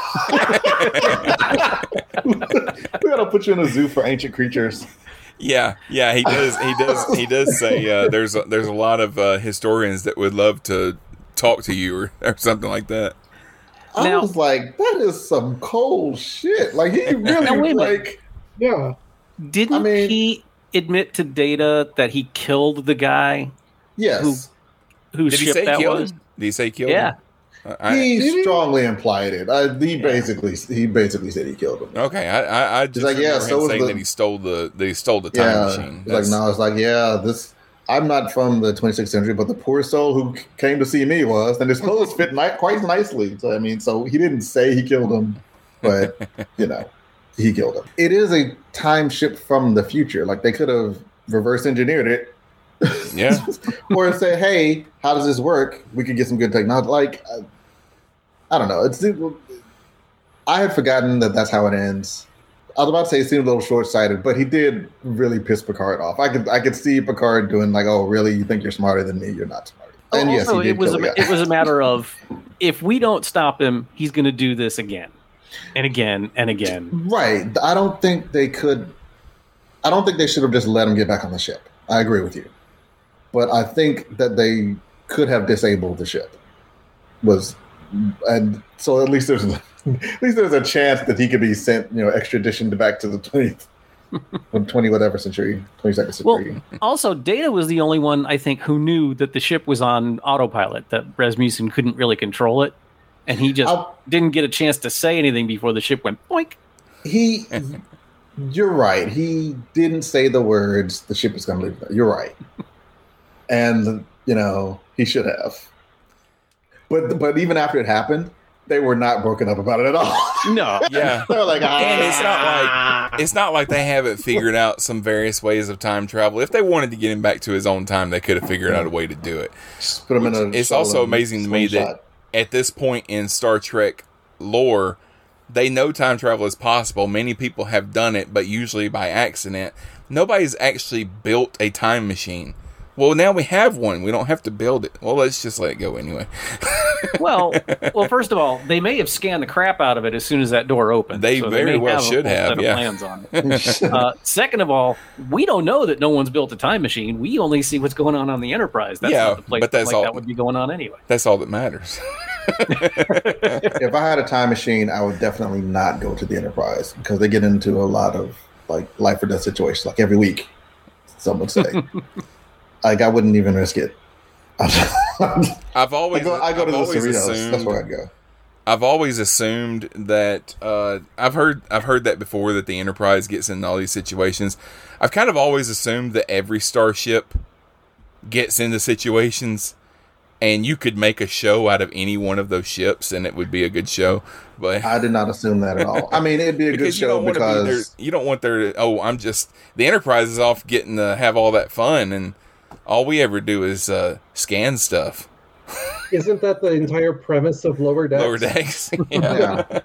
We're going to put you in a zoo for ancient creatures. Yeah, yeah, he does. He does. He does say uh, there's a, there's a lot of uh, historians that would love to talk to you or, or something like that. I Now- was like, that is some cold shit. Like he Now, really wait a minute. like, Yeah. Didn't I mean- he admit to Data that he killed the guy yes, whose Did he ship say that kill was? him? Did he say kill Yeah. him? Uh, I, he strongly implied it. I, he basically he basically said he killed him. okay, I I, I just like, yeah, remember so him was saying the- that he stole the that he stole the time Yeah, machine. he's like That's- no, it's like yeah, this. I'm not from the twenty-sixth century, but the poor soul who c- came to see me was, and his clothes fit ni- quite nicely. So I mean, so he didn't say he killed him, but you know, he killed him. It is a time ship from the future. Like they could have reverse engineered it. Yeah. Or say, hey, how does this work? We could get some good technology. Like, uh, I don't know. It's. It, I had forgotten that that's how it ends. I was about to say it seemed a little short-sighted, but he did really piss Picard off. I could I could see Picard doing like, "Oh, really? You think you're smarter than me? You're not smart." And yes, also, he did it was kill a, the guy. it was a matter of if we don't stop him, he's going to do this again and again and again. Right. I don't think they could. I don't think they should have just let him get back on the ship. I agree with you, but I think that they could have disabled the ship. Was and so at least there's at least there's a chance that he could be sent, you know, extradition back to the twentieth, twenty whatever century, twenty-second century. Well, also, Data was the only one, I think, who knew that the ship was on autopilot, that Rasmussen couldn't really control it. And he just I'll- didn't get a chance to say anything before the ship went boink. He, you're right. He didn't say the words, the ship is going to leave. You're right. And, you know, he should have. But but even after it happened, they were not broken up about it at all. No. Yeah. They're like, ah. And it's not like it's not like they haven't figured out some various ways of time travel. If they wanted to get him back to his own time, they could have figured out a way to do it. Just put him in a It's also amazing to me slingshot. that at this point in Star Trek lore, they know time travel is possible. Many people have done it, but usually by accident. Nobody's actually built a time machine. Well, now we have one. We don't have to build it. Well, let's just let it go anyway. well, well, first of all, they may have scanned the crap out of it as soon as that door opened. They so very may well have should a whole have, set of yeah. plans on it. uh, second of all, we don't know that no one's built a time machine. We only see what's going on on the Enterprise. That's Yeah, not the place but that's like all- that would be going on anyway. That's all that matters. If I had a time machine, I would definitely not go to the Enterprise because they get into a lot of like life or death situations, like every week. Some would say, like I wouldn't even risk it. I've always I go, I go to I've the always Cerritos. That's assumed- where I'd go. I've always assumed that uh, I've heard I've heard that before, that the Enterprise gets in all these situations. I've kind of always assumed that every starship gets into situations, and you could make a show out of any one of those ships, and it would be a good show. But I did not assume that at all. I mean, it'd be a good because you show don't want to be there, because you don't want there. To, oh, I'm just the Enterprise is off getting to have all that fun, and all we ever do is uh, scan stuff. Isn't that the entire premise of Lower Decks? Lower Decks, yeah. yeah.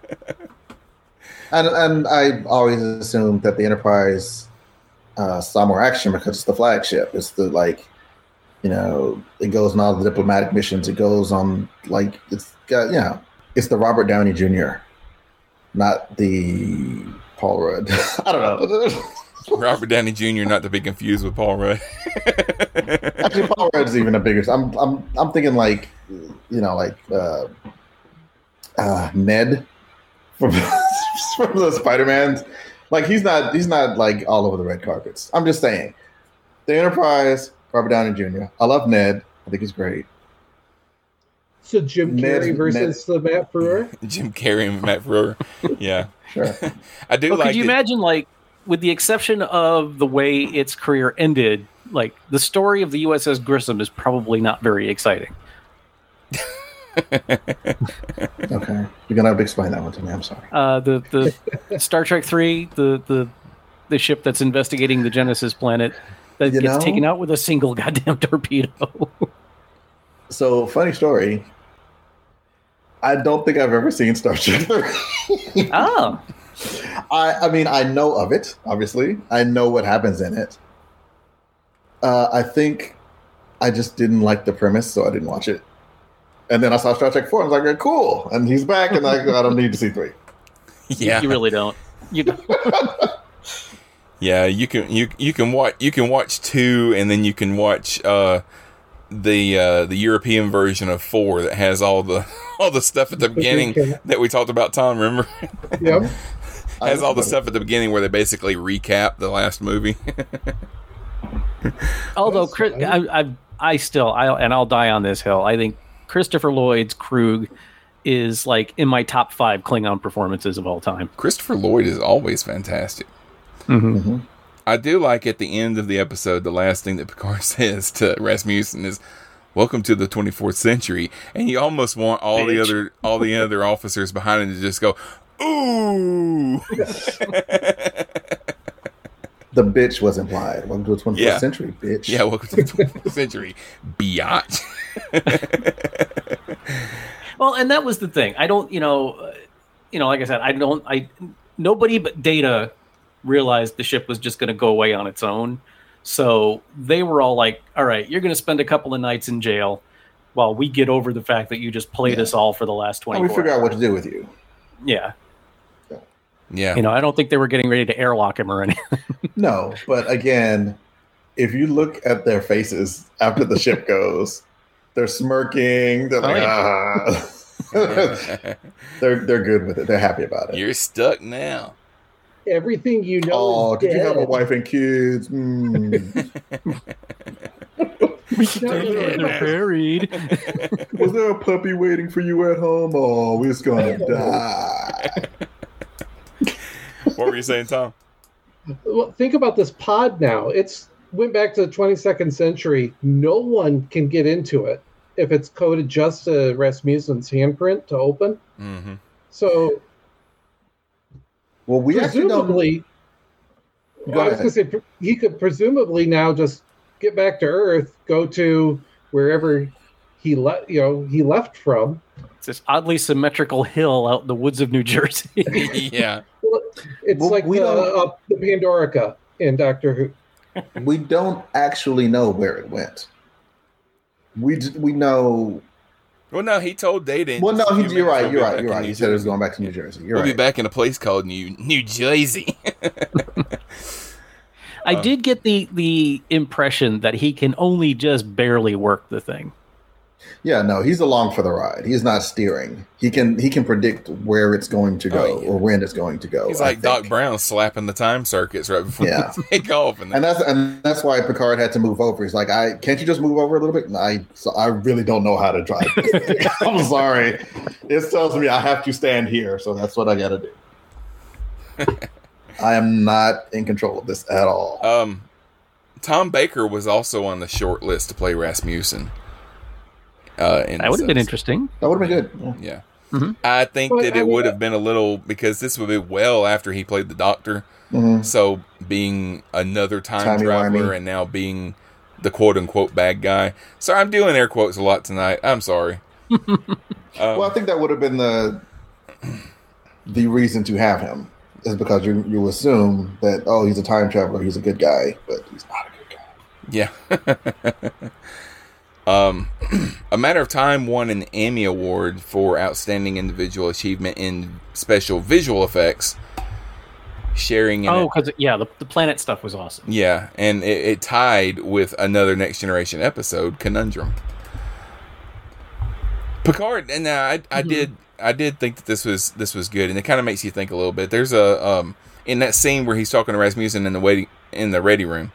And and I always assumed that the Enterprise uh, saw more action because it's the flagship. It's the like, you know, it goes on all the diplomatic missions. It goes on like it's got you know, it's the Robert Downey Junior, not the Paul Rudd. I don't know. Robert Downey Junior, not to be confused with Paul Rudd. Actually, Paul Rudd's even a bigger. I'm I'm I'm thinking like, you know, like uh, uh, Ned from from the Spider-Mans. Like he's not he's not like all over the red carpets. I'm just saying, the Enterprise, Robert Downey Junior I love Ned. I think he's great. So Jim Ned- Carrey versus the Matt Frewer? Jim Carrey and Matt Frewer. Yeah, Sure. I do Well, like. could you it. imagine, like, with the exception of the way its career ended, like the story of the U S S Grissom is probably not very exciting. Okay, you're gonna have to explain that one to me. I'm sorry. Uh, the the Star Trek three, the the the ship that's investigating the Genesis planet that You gets know? taken out with a single goddamn torpedo. So funny story. I don't think I've ever seen Star Trek three. Oh, I, I mean, I know of it, obviously. I know what happens in it. Uh, I think I just didn't like the premise, so I didn't watch it. And then I saw Star Trek four, and I was like, cool. And he's back, and I, I don't need to see three. Yeah, you really don't. You don't. yeah. You can you you can watch you can watch two, and then you can watch uh, the uh, the European version of four that has all the all the stuff at the beginning that we talked about. Tom, remember? Yep. Has all the stuff at the beginning where they basically recap the last movie. Although That's Chris, fine. I, I, I still, I and I'll die on this hill. I think Christopher Lloyd's Krug is like in my top five Klingon performances of all time. Christopher Lloyd is always fantastic. Mm-hmm. I do like at the end of the episode, the last thing that Picard says to Rasmussen is, "Welcome to the twenty-fourth century," and you almost want all the Bitch. other all the other officers behind him to just go, "Ooh!" The bitch was implied. Welcome to the twenty-first Yeah. century, bitch. Yeah, welcome to the twenty-fourth century, biatch. Well, and that was the thing. I don't, you know, uh, you know, like I said, I don't, I, nobody but Data realized the ship was just going to go away on its own. So they were all like, all right, you're going to spend a couple of nights in jail while we get over the fact that you just played Yeah. us all for the last And twenty-four we figure out hours. what to do with you. Yeah. Yeah, You know, I don't think they were getting ready to airlock him or anything. No, but again, if you look at their faces after the ship goes, they're smirking. They're Oh, like, yeah. ah. they're they're good with it. They're happy about it. you're stuck now. Everything you know. Oh, is did you have a dead. wife and kids? Mm. They're buried. Was there a puppy waiting for you at home? Oh, it's gonna die. What were you saying, Tom? Well, think about this pod now. It's went back to the twenty-second century. No one can get into it if it's coded just to Rasmussen's handprint to open. Mm-hmm. So, well, we presumably, Go I was going to say he could presumably now just get back to Earth, go to wherever he left. You know, he left from. It's this oddly symmetrical hill out in the woods of New Jersey. Yeah, well, it's well, like we the, don't... uh, the Pandorica in Doctor Who. We don't actually know where it went. We we know. Well, no, he told Data. Well, no, he, you're right. You're right. You're right. He said it was going back to New Jersey. You're we'll right. be back in a place called New New Jersey. I uh, did get the the impression that he can only just barely work the thing. Yeah, no, he's along for the ride. He's not steering. He can he can predict where it's going to go oh, yeah. or when it's going to go. He's like Doc Brown slapping the time circuits right before yeah. they take off, and, and that's and that's why Picard had to move over. He's like, I can't you just move over a little bit? And I so I really don't know how to drive this thing. I'm sorry. It tells me I have to stand here, so that's what I got to do. I am not in control of this at all. Um, Tom Baker was also on the short list to play Rasmussen. Uh, that would have been interesting. That would have been good. Yeah. yeah. Mm-hmm. I think well, that I it mean, would have been a little, because this would be well after he played the Doctor. Mm-hmm. So being another time traveler and now being the quote unquote bad guy. So I'm doing air quotes a lot tonight. I'm sorry. um, well, I think that would have been the the reason to have him, is because you you assume that, oh, he's a time traveler, he's a good guy, but he's not a good guy. Yeah. Um, A Matter of Time won an Emmy Award for Outstanding Individual Achievement in Special Visual Effects, sharing in Oh, because, yeah, the, the planet stuff was awesome. Yeah, and it, it tied with another Next Generation episode, Conundrum. Picard, and uh, I, I mm-hmm. did I did think that this was this was good, and it kind of makes you think a little bit. There's a, um, in that scene where he's talking to Rasmussen in the waiting, in the ready room,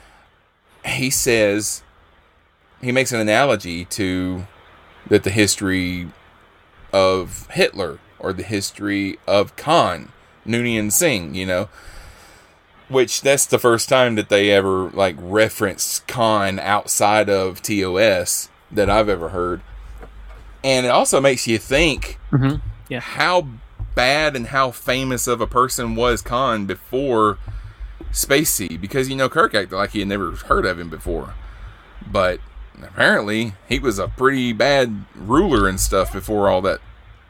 he says... He makes an analogy to that the history of Hitler or the history of Khan, Noonien Singh, you know, which that's the first time that they ever like referenced Khan outside of T O S that I've ever heard. And it also makes you think mm-hmm. yeah. how bad and how famous of a person was Khan before Spacey, because, you know, Kirk acted like he had never heard of him before. But apparently, he was a pretty bad ruler and stuff before all that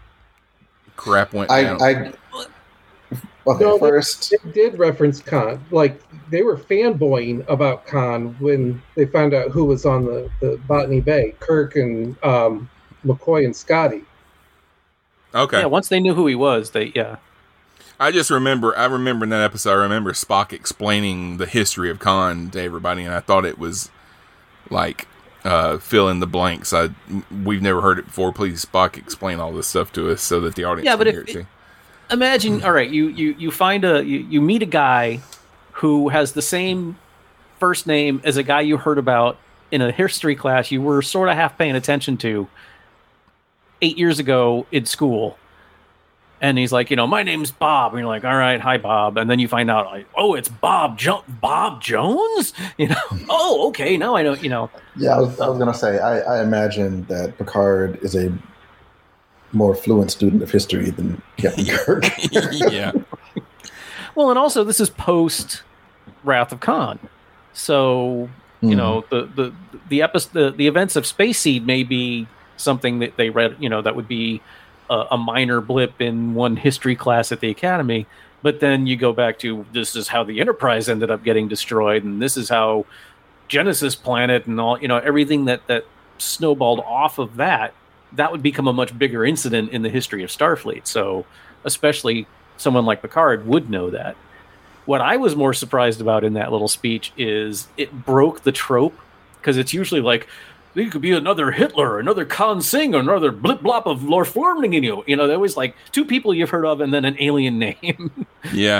crap went I, down. I, okay, no, first... They, they did reference Khan. Like, they were fanboying about Khan when they found out who was on the, the Botany Bay. Kirk and um, McCoy and Scotty. Okay. Yeah, once they knew who he was, they, yeah. I just remember, I remember in that episode, I remember Spock explaining the history of Khan to everybody, and I thought it was, like... Uh, fill in the blanks. I we've never heard it before. Please, Spock, explain all this stuff to us so that the audience yeah, can but hear if, it too. Imagine, all right, you you you find a you, you meet a guy who has the same first name as a guy you heard about in a history class you were sort of half paying attention to eight years ago in school. And he's like, you know, my name's Bob. And you're like, all right, hi, Bob. And then you find out, like, oh, it's Bob jo- Bob Jones? You know, oh, okay, now I know, you know. Yeah, I was, I was going to say, I, I imagine that Picard is a more fluent student of history than Captain Kirk. Yeah. Well, and also, this is post Wrath of Khan. So, you mm. know, the the the, epi- the the events of Space Seed may be something that they read, you know, that would be a, a minor blip in one history class at the Academy. But then you go back to, this is how the Enterprise ended up getting destroyed, and this is how Genesis Planet and all, you know, everything that, that snowballed off of that, that would become a much bigger incident in the history of Starfleet. So especially someone like Picard would know that. What I was more surprised about in that little speech is it broke the trope, because it's usually like, you could be another Hitler, another Khan Singh, or another blip blop of Lord Forming in you. You know, there was like two people you've heard of and then an alien name. Yeah.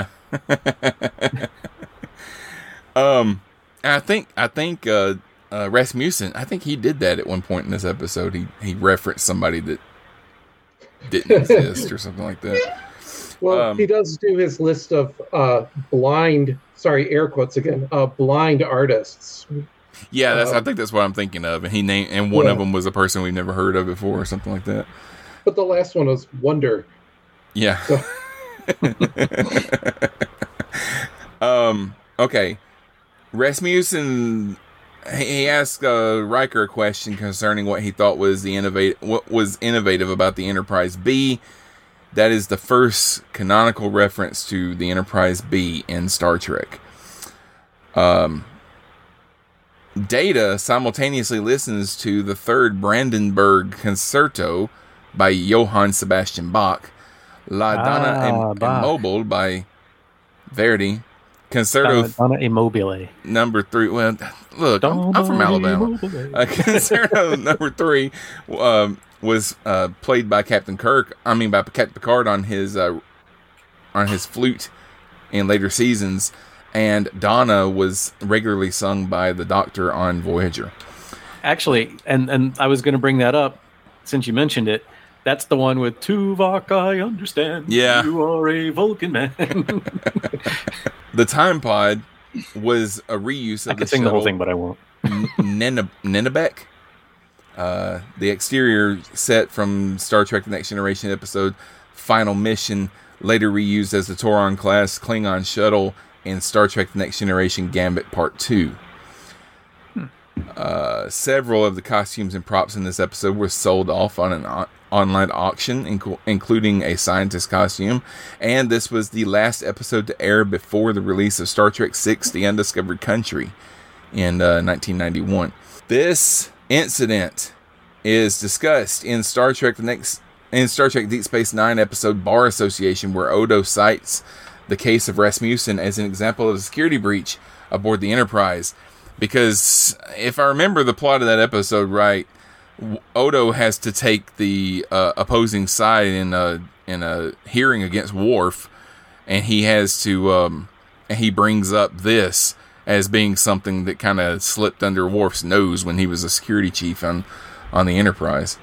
um, I think I think uh, uh, Rasmussen, I think he did that at one point in this episode. He he referenced somebody that didn't exist or something like that. Well, um, he does do his list of uh, blind, sorry, air quotes again, uh, blind artists. Yeah, that's. Um, I think that's what I'm thinking of. And he named, and one yeah. of them was a person we've never heard of before, or something like that. But the last one was Wonder. Yeah. So, um. Okay. Rasmussen. He asked uh, Riker a question concerning what he thought was the innovate, what was innovative about the Enterprise B. That is the first canonical reference to the Enterprise B in Star Trek. Um. Data simultaneously listens to the third Brandenburg Concerto by Johann Sebastian Bach, La Donna Ah, Im- Bach. Immobile by Verdi, Concerto Donna Immobile. number three. Well, look, I'm, I'm from Alabama. Uh, Concerto number three um, was uh, played by Captain Kirk. I mean, by Captain Picard on his uh, on his flute in later seasons. And Donna was regularly sung by the Doctor on Voyager. Actually, and, and I was going to bring that up since you mentioned it. That's the one with Tuvok, I understand. Yeah. You are a Vulcan man. The Time Pod was a reuse of I the could sing the whole shuttle thing, but I won't. Nene- Nenebek. Uh, the exterior set from Star Trek The Next Generation episode Final Mission, later reused as the Toron class Klingon shuttle in Star Trek The Next Generation Gambit Part two. Hmm. Uh, several of the costumes and props in this episode were sold off on an o- online auction, inc- including a scientist costume, and this was the last episode to air before the release of Star Trek six The Undiscovered Country in uh, nineteen ninety-one. This incident is discussed in Star Trek The Next in Star Trek Deep Space Nine episode Bar Association, where Odo cites the case of Rasmussen as an example of a security breach aboard the Enterprise. Because if I remember the plot of that episode right, Odo has to take the uh, opposing side in a in a hearing against Worf, and he has to um, and he brings up this as being something that kind of slipped under Worf's nose when he was a security chief on on the Enterprise,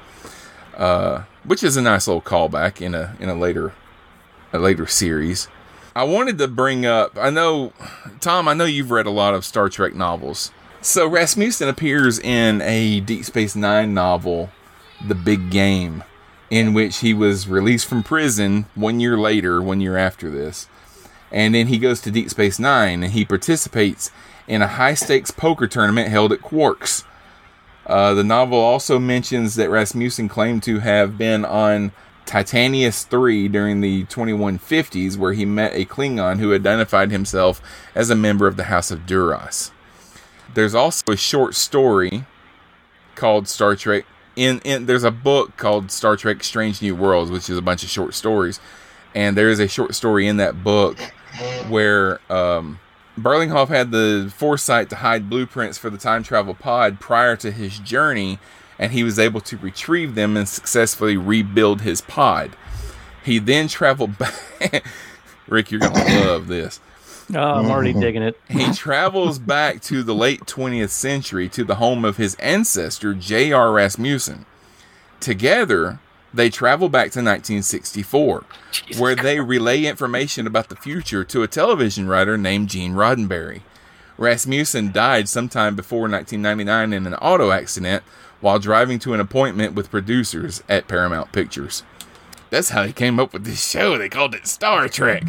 uh, which is a nice little callback in a in a later a later series. I wanted to bring up, I know, Tom, I know you've read a lot of Star Trek novels. So Rasmussen appears in a Deep Space Nine novel, The Big Game, in which he was released from prison one year later, one year after this. And then he goes to Deep Space Nine, and he participates in a high-stakes poker tournament held at Quarks. Uh, the novel also mentions that Rasmussen claimed to have been on Titanius three during the twenty-one fifties, where he met a Klingon who identified himself as a member of the House of Duras. There's also a short story called Star Trek. In, in there's a book called Star Trek Strange New Worlds, which is a bunch of short stories. And there is a short story in that book where um, Berlinghoff had the foresight to hide blueprints for the time travel pod prior to his journey, and he was able to retrieve them and successfully rebuild his pod. He then traveled back. Rick, you're going to love this. Oh, I'm already digging it. He travels back to the late twentieth century to the home of his ancestor, J R Rasmussen. Together, they travel back to nineteen sixty-four, Jesus where God. They relay information about the future to a television writer named Gene Roddenberry. Rasmussen died sometime before nineteen ninety-nine in an auto accident while driving to an appointment with producers at Paramount Pictures. That's how he came up with this show. They called it Star Trek.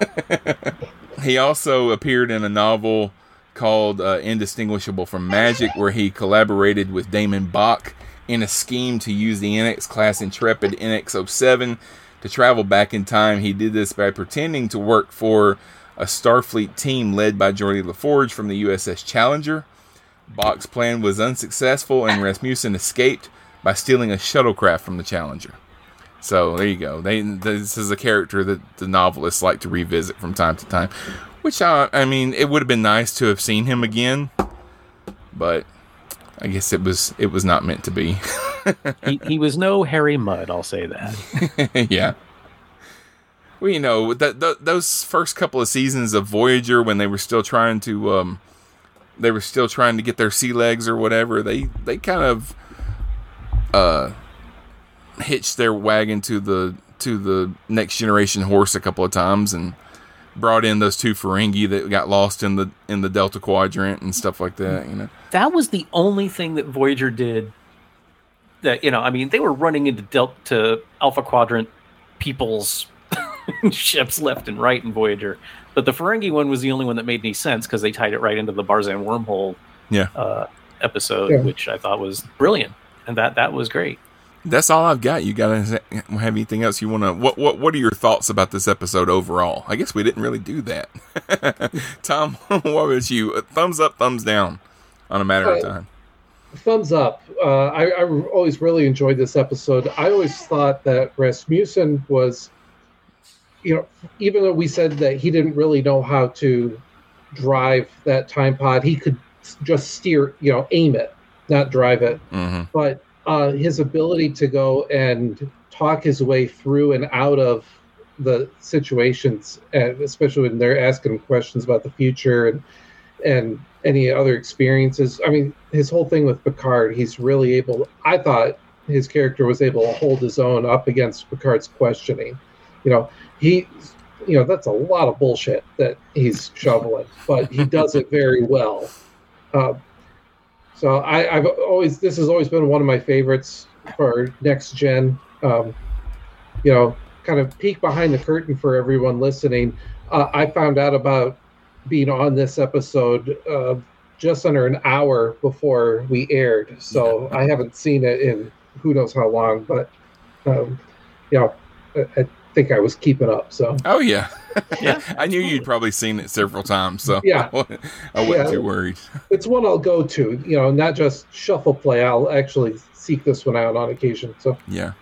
He also appeared in a novel called uh, Indistinguishable from Magic, where he collaborated with Damon Bach in a scheme to use the N X-class Intrepid N X oh seven to travel back in time. He did this by pretending to work for a Starfleet team led by Geordi LaForge from the U S S Challenger. Bach's plan was unsuccessful, and Rasmussen escaped by stealing a shuttlecraft from the Challenger. So there you go. They, this is a character that the novelists like to revisit from time to time. Which, I, I mean, it would have been nice to have seen him again, but I guess it was it was not meant to be. he, he was no Harry Mudd, I'll say that. Yeah. Well, you know, th- th- those first couple of seasons of Voyager, when they were still trying to, um, they were still trying to get their sea legs or whatever, they they kind of uh, hitched their wagon to the to the Next Generation horse a couple of times, and brought in those two Ferengi that got lost in the in the Delta Quadrant and stuff like that. You know, that was the only thing that Voyager did. That, you know, I mean, they were running into Delta to Alpha Quadrant people's ships left and right in Voyager, but the Ferengi one was the only one that made any sense because they tied it right into the Barzan wormhole. Yeah. Uh, episode, Yeah. which I thought was brilliant, and that that was great. that's all I've got. You got to have anything else you want to? What what what are your thoughts about this episode overall? I guess we didn't really do that. Tom, what about you? Thumbs up, thumbs down, on a matter of Uh, time. Thumbs up. Uh, I, I always really enjoyed this episode. I always thought that Rasmussen was, you know, even though we said that he didn't really know how to drive that time pod, he could just steer, you know, aim it, not drive it. Mm-hmm. But uh, his ability to go and talk his way through and out of the situations, and especially when they're asking him questions about the future and and any other experiences. I mean, his whole thing with Picard, he's really able, I thought his character was able to hold his own up against Picard's questioning. You know, he, you know, that's a lot of bullshit that he's shoveling, but he does it very well. Uh, so I, I've always, this has always been one of my favorites for Next Gen. Um, you know, kind of peek behind the curtain for everyone listening. Uh, I found out about being on this episode uh, just under an hour before we aired, so I haven't seen it in who knows how long. But um, you know, I, I think I was keeping up. So Oh yeah, Yeah. I knew you'd probably seen it several times, so Yeah. I wasn't Yeah. too worried. it's one I'll go to. You know, not just shuffle play. I'll actually seek this one out on occasion. So Yeah,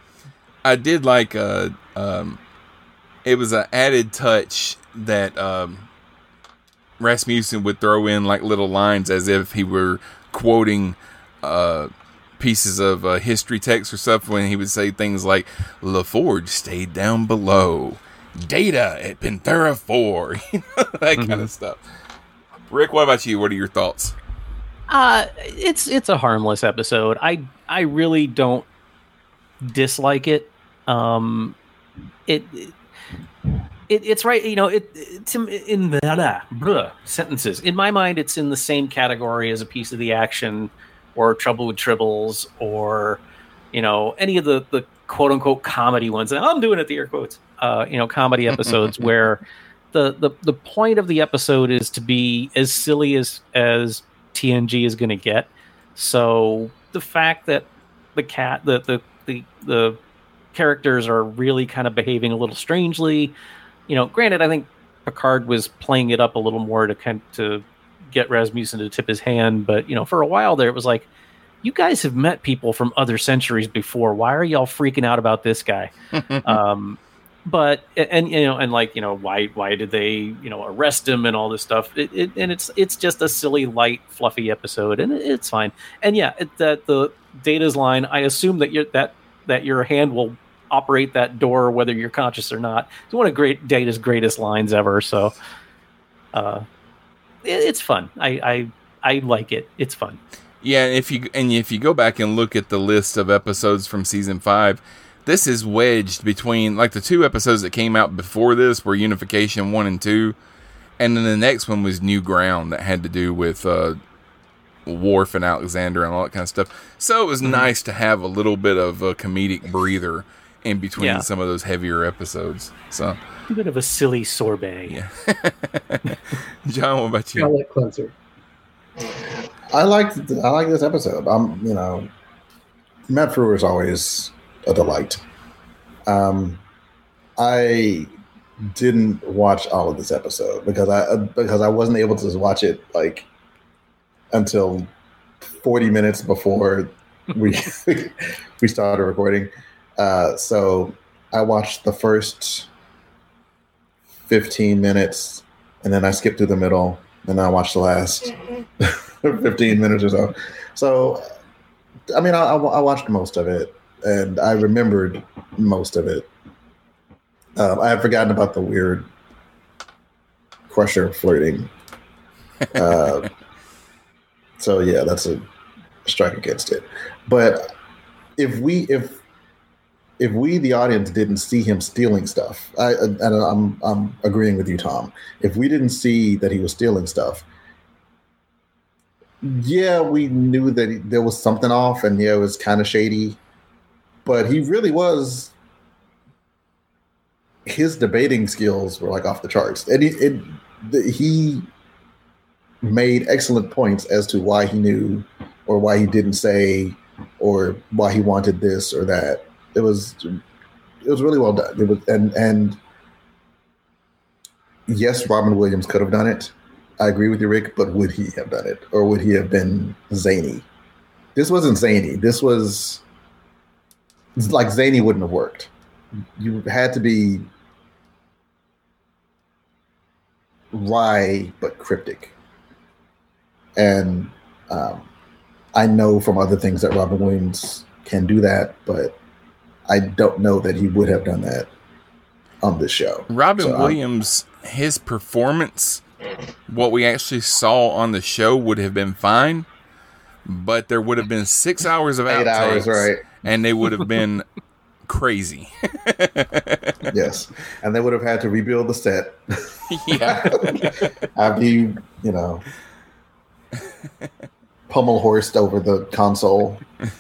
I did like. Uh, um, it was an added touch that. Um, Rasmussen would throw in like little lines as if he were quoting uh, pieces of uh, history text or stuff when he would say things like LaForge stayed down below, Data at Panthera four, you know, that Mm-hmm. kind of stuff. Rick, what about you? What are your thoughts? Uh, it's it's a harmless episode. I I really don't dislike it. Um, it. it It, it's right, you know. It it's in, in the blah, blah, sentences. In my mind, it's in the same category as a piece of the action, or Trouble with Tribbles, or you know, any of the, the quote unquote comedy ones. And I'm doing it the air quotes. Uh, you know, comedy episodes where the, the the point of the episode is to be as silly as as T N G is going to get. So the fact that the cat, the the the the characters are really kind of behaving a little strangely. You know, granted, I think Picard was playing it up a little more to kind to get Rasmussen to tip his hand, but you know, for a while there, it was like, you guys have met people from other centuries before. Why are y'all freaking out about this guy? um, but and you know, and like you know, why why did they you know arrest him and all this stuff? It, it, and it's it's just a silly, light, fluffy episode, and it, it's fine. And yeah, it, that the Data's line, I assume that your that that your hand will operate that door whether you're conscious or not. It's one of great Data's greatest lines ever. So uh it, it's fun. I, I I like it. It's fun. Yeah, and if you and if you go back and look at the list of episodes from season five, this is wedged between like the two episodes that came out before this were Unification one and two, and then the next one was New Ground that had to do with uh Worf and Alexander and all that kind of stuff. So it was Mm-hmm. nice to have a little bit of a comedic breather in between Yeah. some of those heavier episodes. So, A bit of a silly sorbet. yeah. John, what about you? palate cleanser. I liked I like this episode. I'm you know, Matt Frewer is always a delight. Um, I didn't watch all of this episode because I because I wasn't able to watch it like until forty minutes before we we started recording. Uh, so I watched the first fifteen minutes, and then I skipped through the middle, and I watched the last fifteen minutes or so. So, I mean, I, I watched most of it, and I remembered most of it. Um, I had forgotten about the weird Crusher flirting. Uh, so yeah, that's a strike against it. But if we if if we, the audience, didn't see him stealing stuff, I, and I'm I'm agreeing with you, Tom. If we didn't see that he was stealing stuff, yeah, we knew that he, there was something off, and yeah, it was kind of shady. But he really was. His debating skills were like off the charts, and he it, the, he made excellent points as to why he knew, or why he didn't say, or why he wanted this or that. It was, it was really well done. It was, and and yes, Robin Williams could have done it. I agree with you, Rick. But would he have done it, or would he have been zany? This wasn't zany. This was like zany wouldn't have worked. You had to be wry but cryptic, and um, I know from other things that Robin Williams can do that, but I don't know that he would have done that on this show. Robin so Williams, I'm, his performance, what we actually saw on the show would have been fine, but there would have been six hours of eight outtakes, hours, right? And they would have been crazy. Yes, and they would have had to rebuild the set. Yeah, have you, you know, pummel horsed over the console.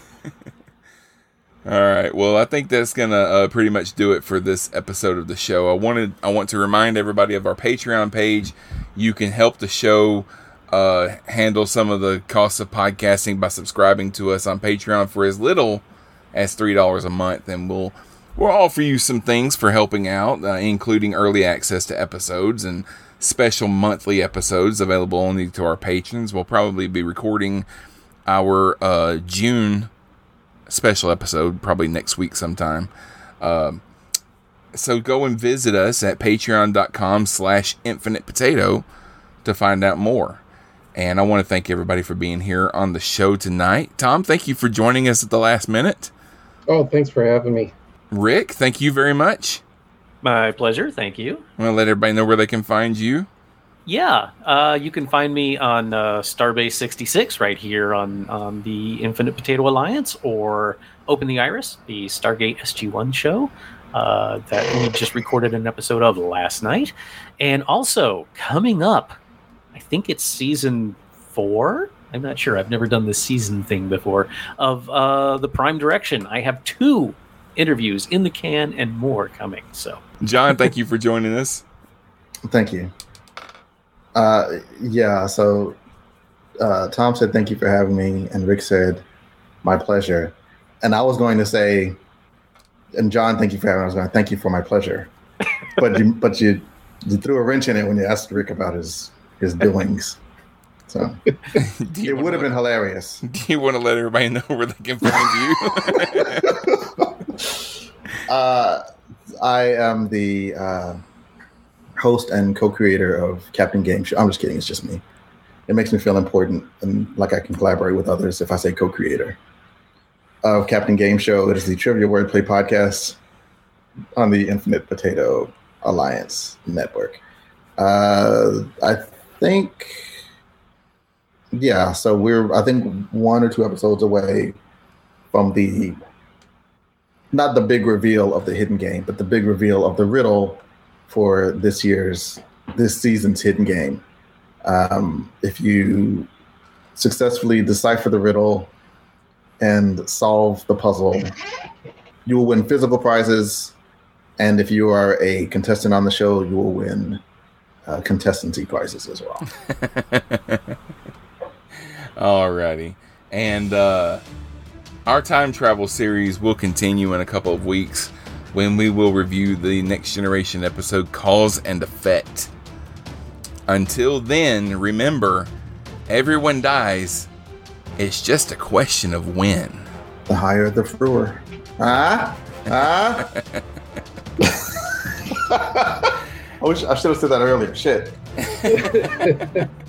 All right. Well, I think that's gonna uh, pretty much do it for this episode of the show. I wanted, I want to remind everybody of our Patreon page. You can help the show uh, handle some of the costs of podcasting by subscribing to us on Patreon for as little as three dollars a month, and we'll we'll offer you some things for helping out, uh, including early access to episodes and special monthly episodes available only to our patrons. We'll probably be recording our uh, June special episode probably next week sometime. Um, so go and visit us at patreon.com slash infinite potato to find out more. And I want to thank everybody for being here on the show tonight. Tom, thank you for joining us at the last minute. Oh, thanks for having me. Rick, thank you very much. My pleasure. Thank you. I'm going to let everybody know where they can find you. Yeah, uh, you can find me on uh, Starbase sixty-six right here on, on the Infinite Potato Alliance, or Open the Iris, the Stargate S G one show uh, that we just recorded an episode of last night. And also, coming up, I think it's season four. I'm not sure. I've never done this season thing before, of uh, the Prime Direction. I have two interviews in the can and more coming. So, John, thank you for joining us. Thank you. Uh, yeah, so uh, Tom said thank you for having me, and Rick said my pleasure. And I was going to say, and John, thank you for having me. I was going to thank you for my pleasure. But you, but you, you threw a wrench in it when you asked Rick about his his doings. So it would have been hilarious. Do you want to let everybody know where they can find you? uh, I am the uh, host and co-creator of Captain Game Show. I'm just kidding. It's just me. It makes me feel important and like I can collaborate with others if I say co-creator of Captain Game Show. It is the Trivia Wordplay podcast on the Infinite Potato Alliance Network. Uh, I think, yeah, so we're, I think, one or two episodes away from the, not the big reveal of the hidden game, but the big reveal of the riddle for this year's, this season's hidden game. Um, if you successfully decipher the riddle and solve the puzzle, you will win physical prizes. And if you are a contestant on the show, you will win uh, contestancy prizes as well. Alrighty. And uh, our time travel series will continue in a couple of weeks when we will review the Next Generation episode, Cause and Effect. Until then, remember, everyone dies. It's just a question of when. The higher the freer. Ah? Ah? I wish I should have said that earlier. Shit.